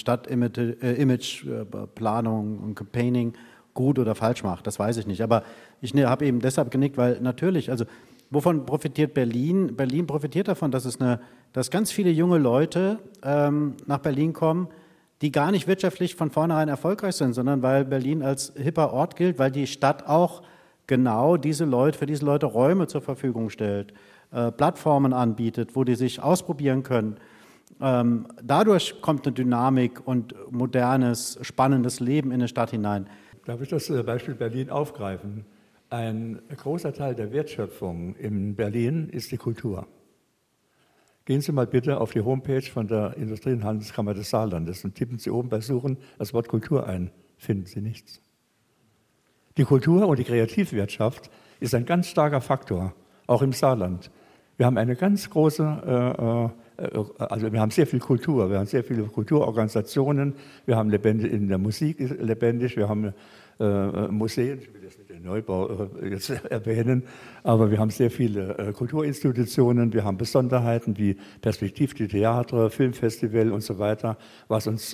Speaker 4: Stadtimageplanung und Campaigning gut oder falsch macht. Das weiß ich nicht. Aber ich habe eben deshalb genickt, weil natürlich, also wovon profitiert Berlin? Berlin profitiert davon, dass ganz viele junge Leute nach Berlin kommen, die gar nicht wirtschaftlich von vornherein erfolgreich sind, sondern weil Berlin als hipper Ort gilt, weil die Stadt auch genau für diese Leute Räume zur Verfügung stellt, Plattformen anbietet, wo die sich ausprobieren können. Dadurch kommt eine Dynamik und modernes, spannendes Leben in eine Stadt hinein.
Speaker 5: Darf ich das Beispiel Berlin aufgreifen? Ein großer Teil der Wertschöpfung in Berlin ist die Kultur. Gehen Sie mal bitte auf die Homepage von der Industrie- und Handelskammer des Saarlandes und tippen Sie oben bei Suchen das Wort Kultur ein. Finden Sie nichts. Die Kultur und die Kreativwirtschaft ist ein ganz starker Faktor, auch im Saarland. Wir haben eine ganz große, wir haben sehr viel Kultur, wir haben sehr viele Kulturorganisationen, wir haben in der Musik lebendig, wir haben Museen, ich will jetzt nicht den Neubau jetzt erwähnen, aber wir haben sehr viele Kulturinstitutionen, wir haben Besonderheiten wie Perspektiv, die Theater, Filmfestival und so weiter, was uns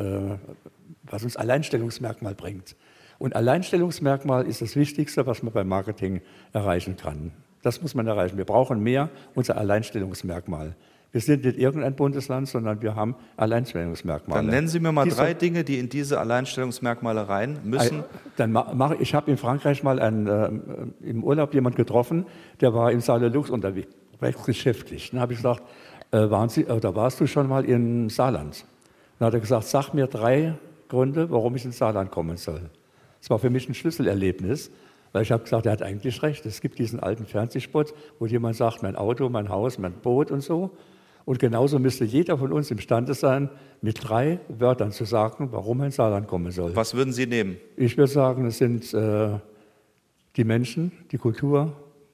Speaker 5: Alleinstellungsmerkmal bringt. Und Alleinstellungsmerkmal ist das Wichtigste, was man beim Marketing erreichen kann. Das muss man erreichen. Wir brauchen mehr unser Alleinstellungsmerkmal. Wir sind nicht irgendein Bundesland, sondern wir haben Alleinstellungsmerkmale.
Speaker 3: Dann nennen Sie mir mal 3 Dinge, die in diese Alleinstellungsmerkmale rein müssen.
Speaker 5: Ich habe in Frankreich mal im Urlaub jemanden getroffen, der war im Saarlux unterwegs, geschäftlich. Dann habe ich gesagt, warst du schon mal im Saarland? Dann hat er gesagt, sag mir 3 Gründe, warum ich ins Saarland kommen soll. Das war für mich ein Schlüsselerlebnis, weil ich habe gesagt, er hat eigentlich recht. Es gibt diesen alten Fernsehspot, wo jemand sagt, mein Auto, mein Haus, mein Boot und so. Und genauso müsste jeder von uns imstande sein, mit 3 Wörtern zu sagen, warum er ins Saarland kommen soll.
Speaker 3: Was würden Sie nehmen?
Speaker 5: Ich würde sagen, es sind die Menschen, die Kultur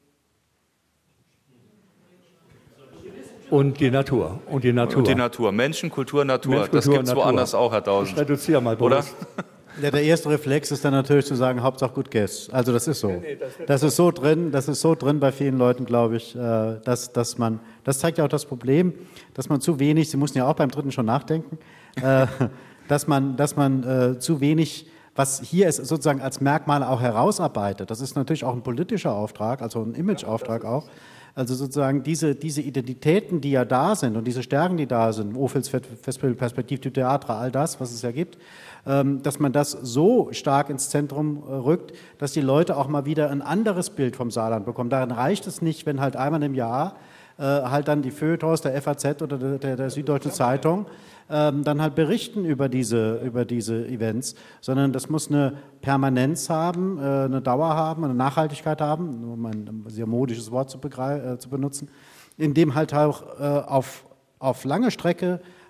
Speaker 5: und die Natur. Und die Natur.
Speaker 3: Menschen, Kultur, Natur. Das gibt es woanders auch, Herr Tausend.
Speaker 5: Ich reduziere mal bewusst.
Speaker 3: Oder?
Speaker 4: Ja, der erste Reflex ist dann natürlich zu sagen, Hauptsache gut Guess. Also das ist so. Das ist so drin bei vielen Leuten, glaube ich, das zeigt ja auch das Problem, dass man zu wenig, Sie mussten ja auch beim dritten schon nachdenken, dass man zu wenig, was hier ist, sozusagen als Merkmale auch herausarbeitet. Das ist natürlich auch ein politischer Auftrag, also ein Imageauftrag auch. Also sozusagen diese Identitäten, die ja da sind und diese Stärken, die da sind, Ophels Festspiel, Perspektiv du Theater, all das, was es ja gibt, dass man das so stark ins Zentrum rückt, dass die Leute auch mal wieder ein anderes Bild vom Saarland bekommen. Darin reicht es nicht, wenn halt einmal im Jahr halt dann die Feuilletons der FAZ oder der Süddeutschen Zeitung dann halt berichten über diese Events, sondern das muss eine Permanenz haben, eine Dauer haben, eine Nachhaltigkeit haben, um ein sehr modisches Wort zu benutzen, in dem halt auch auf lange Strecke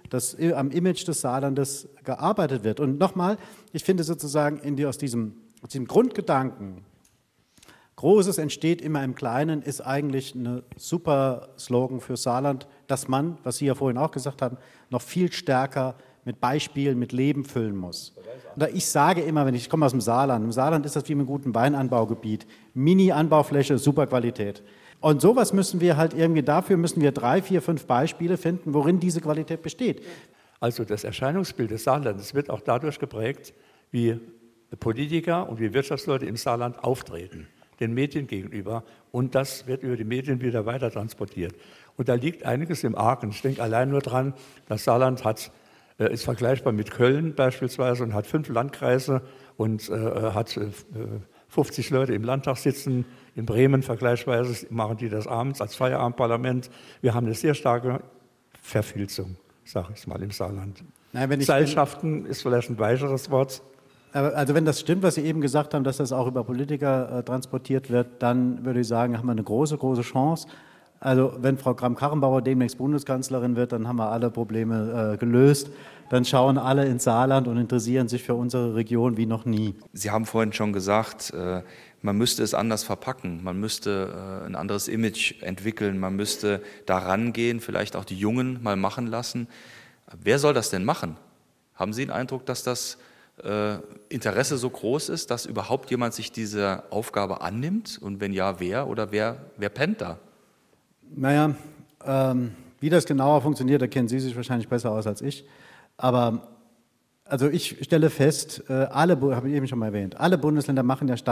Speaker 4: dass am Image des Saarlandes gearbeitet wird. Und nochmal, ich finde sozusagen aus diesem Grundgedanken, Großes entsteht immer im Kleinen, ist eigentlich ein super Slogan für Saarland, dass man, was Sie ja vorhin auch gesagt haben, noch viel stärker mit Beispielen, mit Leben füllen muss. Und ich sage immer, ich komme aus dem Saarland, im Saarland ist das wie mit einem guten Weinanbaugebiet. Mini-Anbaufläche, super Qualität. Und sowas müssen wir halt irgendwie, dafür müssen wir 3, 4, 5 Beispiele finden, worin diese Qualität besteht.
Speaker 5: Also das Erscheinungsbild des Saarlandes wird auch dadurch geprägt, wie Politiker und wie Wirtschaftsleute im Saarland auftreten, den Medien gegenüber. Und das wird über die Medien wieder weiter transportiert. Und da liegt einiges im Argen. Ich denke allein nur dran, das Saarland ist vergleichbar mit Köln beispielsweise und hat 5 Landkreise und hat 50 Leute im Landtag sitzen. In Bremen vergleichsweise machen die das abends als Feierabendparlament. Wir haben eine sehr starke Verfilzung, sage ich mal, im Saarland. Seilschaften ist vielleicht ein weicheres Wort.
Speaker 4: Also wenn das stimmt, was Sie eben gesagt haben, dass das auch über Politiker transportiert wird, dann würde ich sagen, haben wir eine große, große Chance. Also wenn Frau Kramp-Karrenbauer demnächst Bundeskanzlerin wird, dann haben wir alle Probleme gelöst. Dann schauen alle ins Saarland und interessieren sich für unsere Region wie noch nie.
Speaker 3: Sie haben vorhin schon gesagt, man müsste es anders verpacken, man müsste ein anderes Image entwickeln, man müsste da rangehen, vielleicht auch die Jungen mal machen lassen. Wer soll das denn machen? Haben Sie den Eindruck, dass das Interesse so groß ist, dass überhaupt jemand sich dieser Aufgabe annimmt? Und wenn ja, wer oder wer pennt da?
Speaker 4: Naja, wie das genauer funktioniert, da kennen Sie sich wahrscheinlich besser aus als ich. Aber also ich stelle fest, habe ich eben schon mal erwähnt, alle Bundesländer machen ja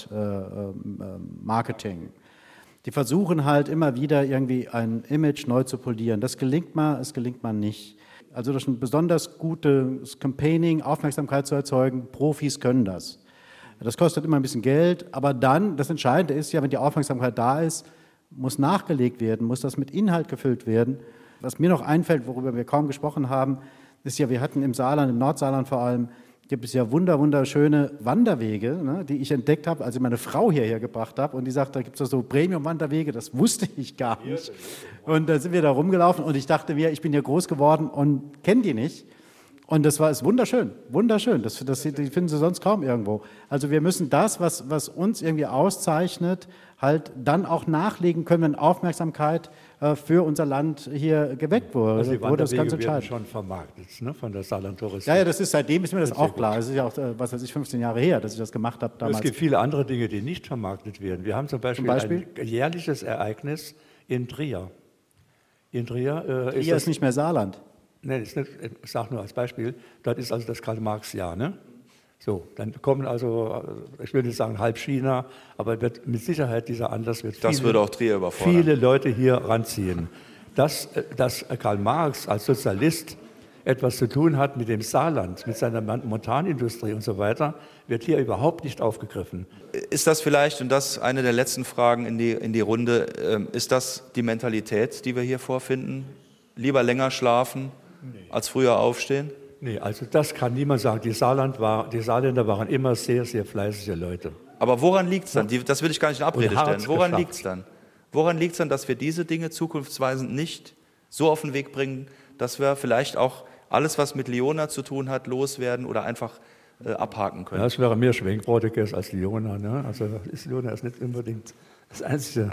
Speaker 4: Standortmarketing. Die versuchen halt immer wieder irgendwie ein Image neu zu polieren. Das gelingt mal, es gelingt mal nicht. Also durch ein besonders gutes Campaigning, Aufmerksamkeit zu erzeugen, Profis können das. Das kostet immer ein bisschen Geld, aber dann, das Entscheidende ist ja, wenn die Aufmerksamkeit da ist, muss nachgelegt werden, muss das mit Inhalt gefüllt werden. Was mir noch einfällt, worüber wir kaum gesprochen haben, ist ja, wir hatten im Saarland, im Nordsaarland vor allem, gibt es ja wunderschöne Wanderwege, ne, die ich entdeckt habe, als ich meine Frau hierher gebracht habe. Und die sagt, da gibt es so Premium-Wanderwege, das wusste ich gar nicht. Und da sind wir da rumgelaufen und ich dachte mir, ich bin hier groß geworden und kenne die nicht. Und das ist wunderschön. Die finden Sie sonst kaum irgendwo. Also wir müssen das, was uns irgendwie auszeichnet, halt dann auch nachlegen können, wenn Aufmerksamkeit für unser Land hier geweckt wurde.
Speaker 5: Also die Wanderwege werden
Speaker 4: schon
Speaker 5: vermarktet, ne, von der Saarland-Touristik.
Speaker 4: Ja, seitdem ist mir das auch klar. Es ist ja auch, 15 Jahre her, dass ich das gemacht habe damals.
Speaker 5: Es gibt viele andere Dinge, die nicht vermarktet werden. Wir haben zum Beispiel ein jährliches Ereignis in Trier.
Speaker 4: Trier ist nicht mehr Saarland.
Speaker 5: Nein, ich sage nur als Beispiel, dort ist also das Karl-Marx-Jahr. Ne? So, dann kommen also, ich will nicht sagen halb China, aber wird mit Sicherheit dieser Anlass
Speaker 3: würde auch Trier überfordern.
Speaker 5: Viele Leute hier ranziehen. Dass Karl Marx als Sozialist etwas zu tun hat mit dem Saarland, mit seiner Montanindustrie und so weiter, wird hier überhaupt nicht aufgegriffen.
Speaker 3: Ist das vielleicht, und das eine der letzten Fragen in die Runde, ist das die Mentalität, die wir hier vorfinden? Lieber länger schlafen, als früher aufstehen?
Speaker 5: Nee, also das kann niemand sagen. Die Saarländer waren immer sehr, sehr fleißige Leute.
Speaker 3: Aber woran liegt es dann? Das will ich gar nicht in Abrede stellen. Woran liegt es dann? Woran liegt es dann, dass wir diese Dinge zukunftsweisend nicht so auf den Weg bringen, dass wir vielleicht auch alles, was mit Leona zu tun hat, loswerden oder einfach abhaken können?
Speaker 5: Ja, es wäre mehr Schwenkbrotiges als Leona. Ne? Also Leona ist nicht unbedingt das einzige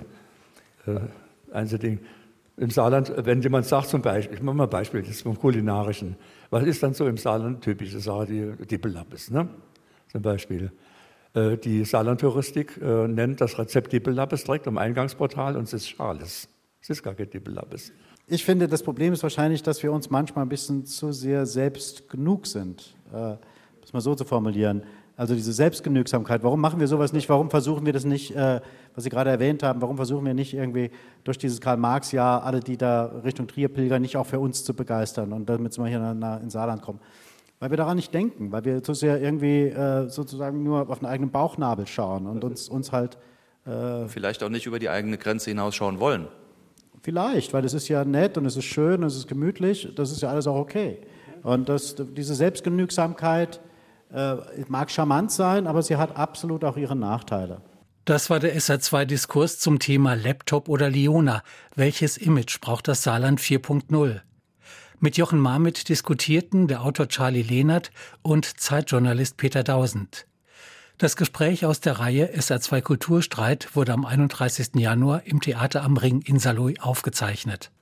Speaker 5: Ding. Im Saarland, wenn jemand sagt zum Beispiel, ich mache mal ein Beispiel, das ist vom Kulinarischen, was ist dann so im Saarland typische Sache, die Dippelappes, ne? Zum Beispiel. Die Saarland-Touristik nennt das Rezept Dippelappes direkt am Eingangsportal und es ist Schales. Es ist gar kein Dippelappes.
Speaker 4: Ich finde, das Problem ist wahrscheinlich, dass wir uns manchmal ein bisschen zu sehr selbst genug sind, das mal so zu formulieren. Also diese Selbstgenügsamkeit, warum machen wir sowas nicht, warum versuchen wir das nicht, was Sie gerade erwähnt haben, warum versuchen wir nicht irgendwie durch dieses Karl-Marx-Jahr alle, die da Richtung Trier pilgern, nicht auch für uns zu begeistern und damit wir hier ins Saarland kommen? Weil wir daran nicht denken, weil wir zu sehr irgendwie sozusagen nur auf den eigenen Bauchnabel schauen und uns halt...
Speaker 3: vielleicht auch nicht über die eigene Grenze hinausschauen wollen.
Speaker 4: Vielleicht, weil es ist ja nett und es ist schön und es ist gemütlich, das ist ja alles auch okay. Und diese Selbstgenügsamkeit mag charmant sein, aber sie hat absolut auch ihre Nachteile.
Speaker 2: Das war der SR2-Diskurs zum Thema Laptop oder Leona. Welches Image braucht das Saarland 4.0? Mit Jochen Marmit diskutierten der Autor Charlie Lehnert und Zeitjournalist Peter Dausend. Das Gespräch aus der Reihe SR2 Kulturstreit wurde am 31. Januar im Theater am Ring in Saarlouis aufgezeichnet.